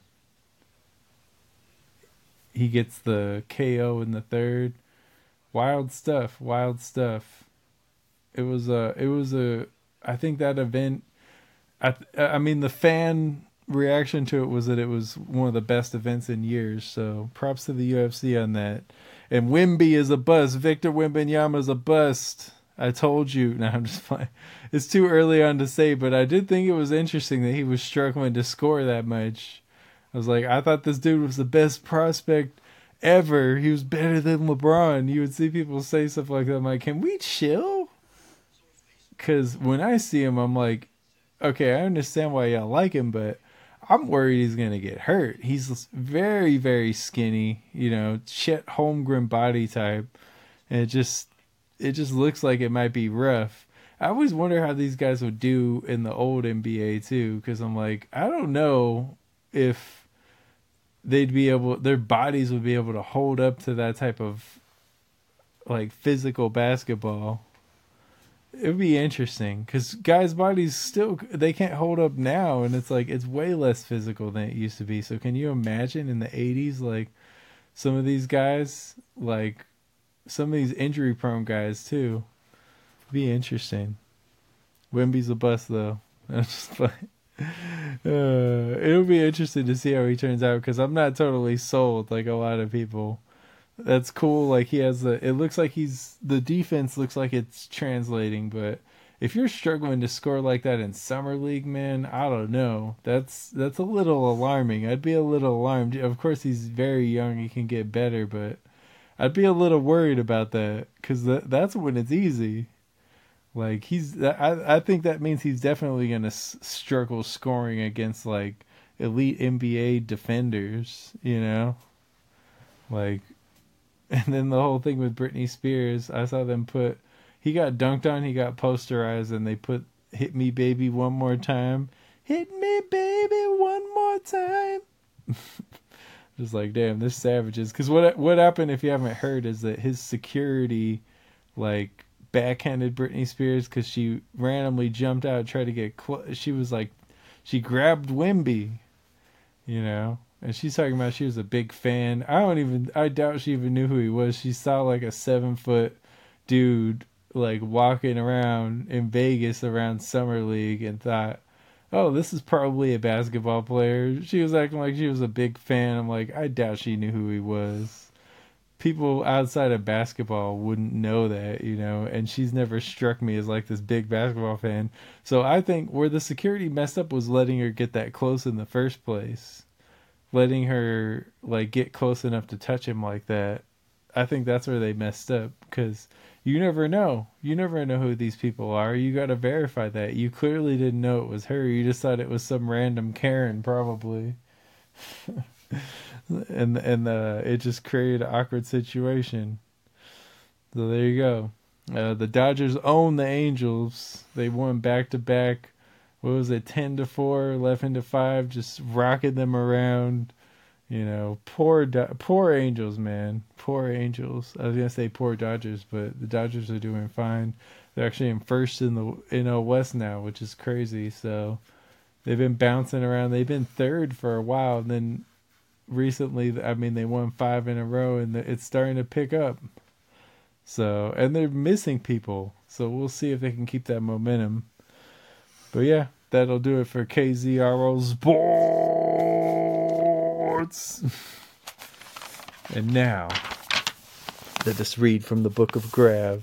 A: He gets the K O in the third. Wild stuff, wild stuff. It was a, it was a, I think that event, I, I mean, the fan reaction to it was that it was one of the best events in years. So props to the U F C on that. And Wimby is a bust. Victor Wembanyama is a bust. I told you. No, I'm just playing. It's too early on to say, but I did think it was interesting that he was struggling to score that much. I was like, I thought this dude was the best prospect ever. He was better than LeBron. You would see people say stuff like that. I'm like, can we chill? Because when I see him, I'm like, okay, I understand why y'all like him, but I'm worried he's going to get hurt. He's very, very skinny, you know, Chet Holmgren body type. And it just, it just looks like it might be rough. I always wonder how these guys would do in the old N B A too, because I'm like, I don't know if they'd be able, their bodies would be able to hold up to that type of like physical basketball. It would be interesting because guys' bodies still, they can't hold up now, and it's like it's way less physical than it used to be. So can you imagine in the eighties, like some of these guys, like some of these injury prone guys too? It'd be interesting. Wemby's a bust though. I'm just like, uh, it'll be interesting to see how he turns out because I'm not totally sold like a lot of people. That's cool. Like he has the, it looks like he's, the defense looks like it's translating, but if you're struggling to score like that in summer league, man, I don't know. That's, that's a little alarming. I'd be a little alarmed. Of course he's very young. He can get better, but I'd be a little worried about that because that, that's when it's easy. Like he's, I, I think that means he's definitely going to s- struggle scoring against like elite N B A defenders, you know, like. And then the whole thing with Britney Spears, I saw them put, he got dunked on, he got posterized, and they put "Hit Me Baby One More Time." Hit me baby one more time. Just like, damn, this savages. Because what what happened, if you haven't heard, is that his security, like, backhanded Britney Spears because she randomly jumped out, tried to get, cl- she was like, she grabbed Wemby, you know? And she's talking about she was a big fan. I don't even, I doubt she even knew who he was. She saw like a seven foot dude like walking around in Vegas around Summer League and thought, oh, this is probably a basketball player. She was acting like she was a big fan. I'm like, I doubt she knew who he was. People outside of basketball wouldn't know that, you know, and she's never struck me as like this big basketball fan. So I think where the security messed up was letting her get that close in the first place. Letting her like get close enough to touch him like that. I think that's where they messed up because you never know. You never know who these people are. You got to verify that. You clearly didn't know it was her. You just thought it was some random Karen probably. and and uh, it just created an awkward situation. So there you go. Uh, the Dodgers own the Angels. They won back to back. What was it, ten to four, eleven to five, just rocking them around. You know, poor Do- poor Angels, man. Poor Angels. I was going to say poor Dodgers, but the Dodgers are doing fine. They're actually in first in the N L West now, which is crazy. So they've been bouncing around. They've been third for a while. And then recently, I mean, they won five in a row, and it's starting to pick up. So, and they're missing people. So we'll see if they can keep that momentum. But yeah, that'll do it for K Z R O Sports. And now, let us read from the Book of Grav.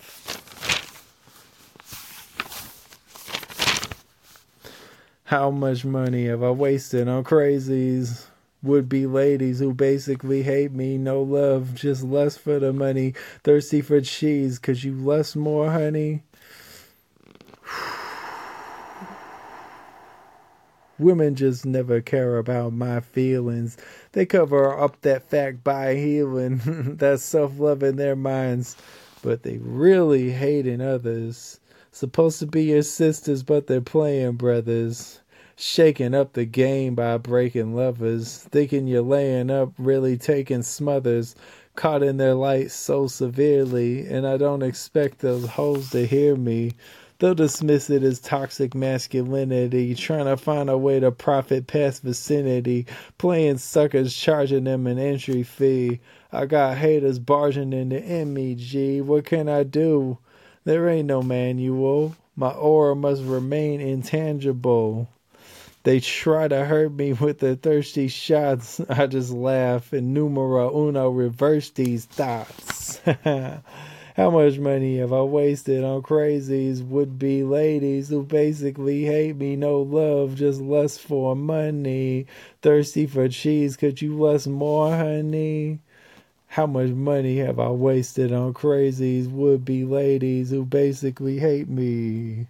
A: How much money have I wasted on crazies? Would-be ladies who basically hate me. No love, just lust for the money. Thirsty for cheese, cause you lust more, honey. Women just never care about my feelings. They cover up that fact by healing that self-love in their minds, but they really hating others. Supposed to be your sisters, but they're playing brothers. Shaking up the game by breaking lovers. Thinking you're laying up, really taking smothers. Caught in their light so severely, and I don't expect those hoes to hear me. They'll dismiss it as toxic masculinity, trying to find a way to profit past vicinity, playing suckers, charging them an entry fee. I got haters barging into M E G. What can I do? There ain't no manual. My aura must remain intangible. They try to hurt me with their thirsty shots. I just laugh and numero uno reverse these thoughts. How much money have I wasted on crazies, would-be ladies who basically hate me? No love, just lust for money. Thirsty for cheese, could you lust more, honey? How much money have I wasted on crazies, would-be ladies who basically hate me?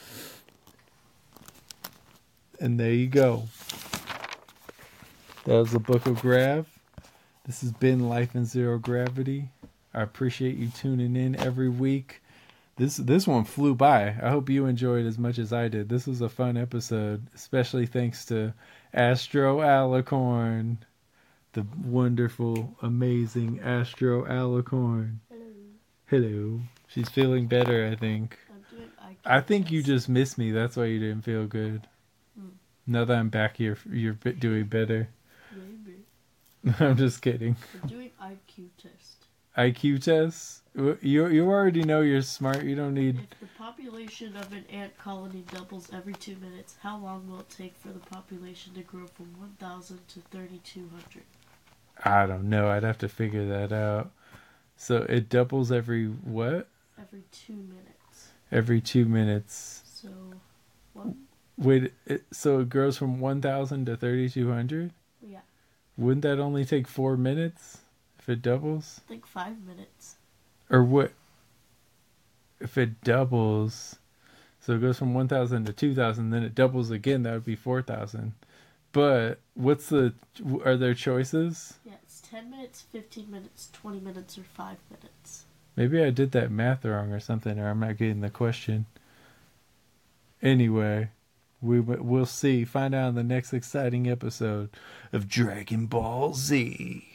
A: And there you go. That was the Book of Grav. This has been Life in Zero Gravity. I appreciate you tuning in every week. This this one flew by. I hope you enjoyed as much as I did. This was a fun episode, especially thanks to Astro Alicorn, the wonderful, amazing Astro Alicorn.
B: Hello.
A: Hello. She's feeling better, I think.
B: I'm doing I Q
A: I think
B: test.
A: you just missed me. That's why you didn't feel good.
B: Hmm.
A: Now that I'm back, you're you're bit- doing better.
B: Maybe.
A: I'm just kidding.
B: I'm doing I Q test.
A: I Q tests? You you already know you're smart. You don't need...
B: If the population of an ant colony doubles every two minutes, how long will it take for the population to grow from one thousand to thirty-two hundred?
A: I don't know. I'd have to figure that out. So it doubles every what?
B: Every two minutes.
A: Every two minutes.
B: So, what?
A: Wait, it, so it grows from one thousand to thirty-two hundred?
B: Yeah.
A: Wouldn't that only take four minutes if it doubles?
B: I think five minutes.
A: Or what? If it doubles, so it goes from one thousand to two thousand, then it doubles again, that would be four thousand. But what's the, are there choices?
B: Yeah, it's ten minutes, fifteen minutes, twenty minutes, or five minutes.
A: Maybe I did that math wrong or something, or I'm not getting the question. Anyway, we, we'll see. Find out in the next exciting episode of Dragon Ball Z.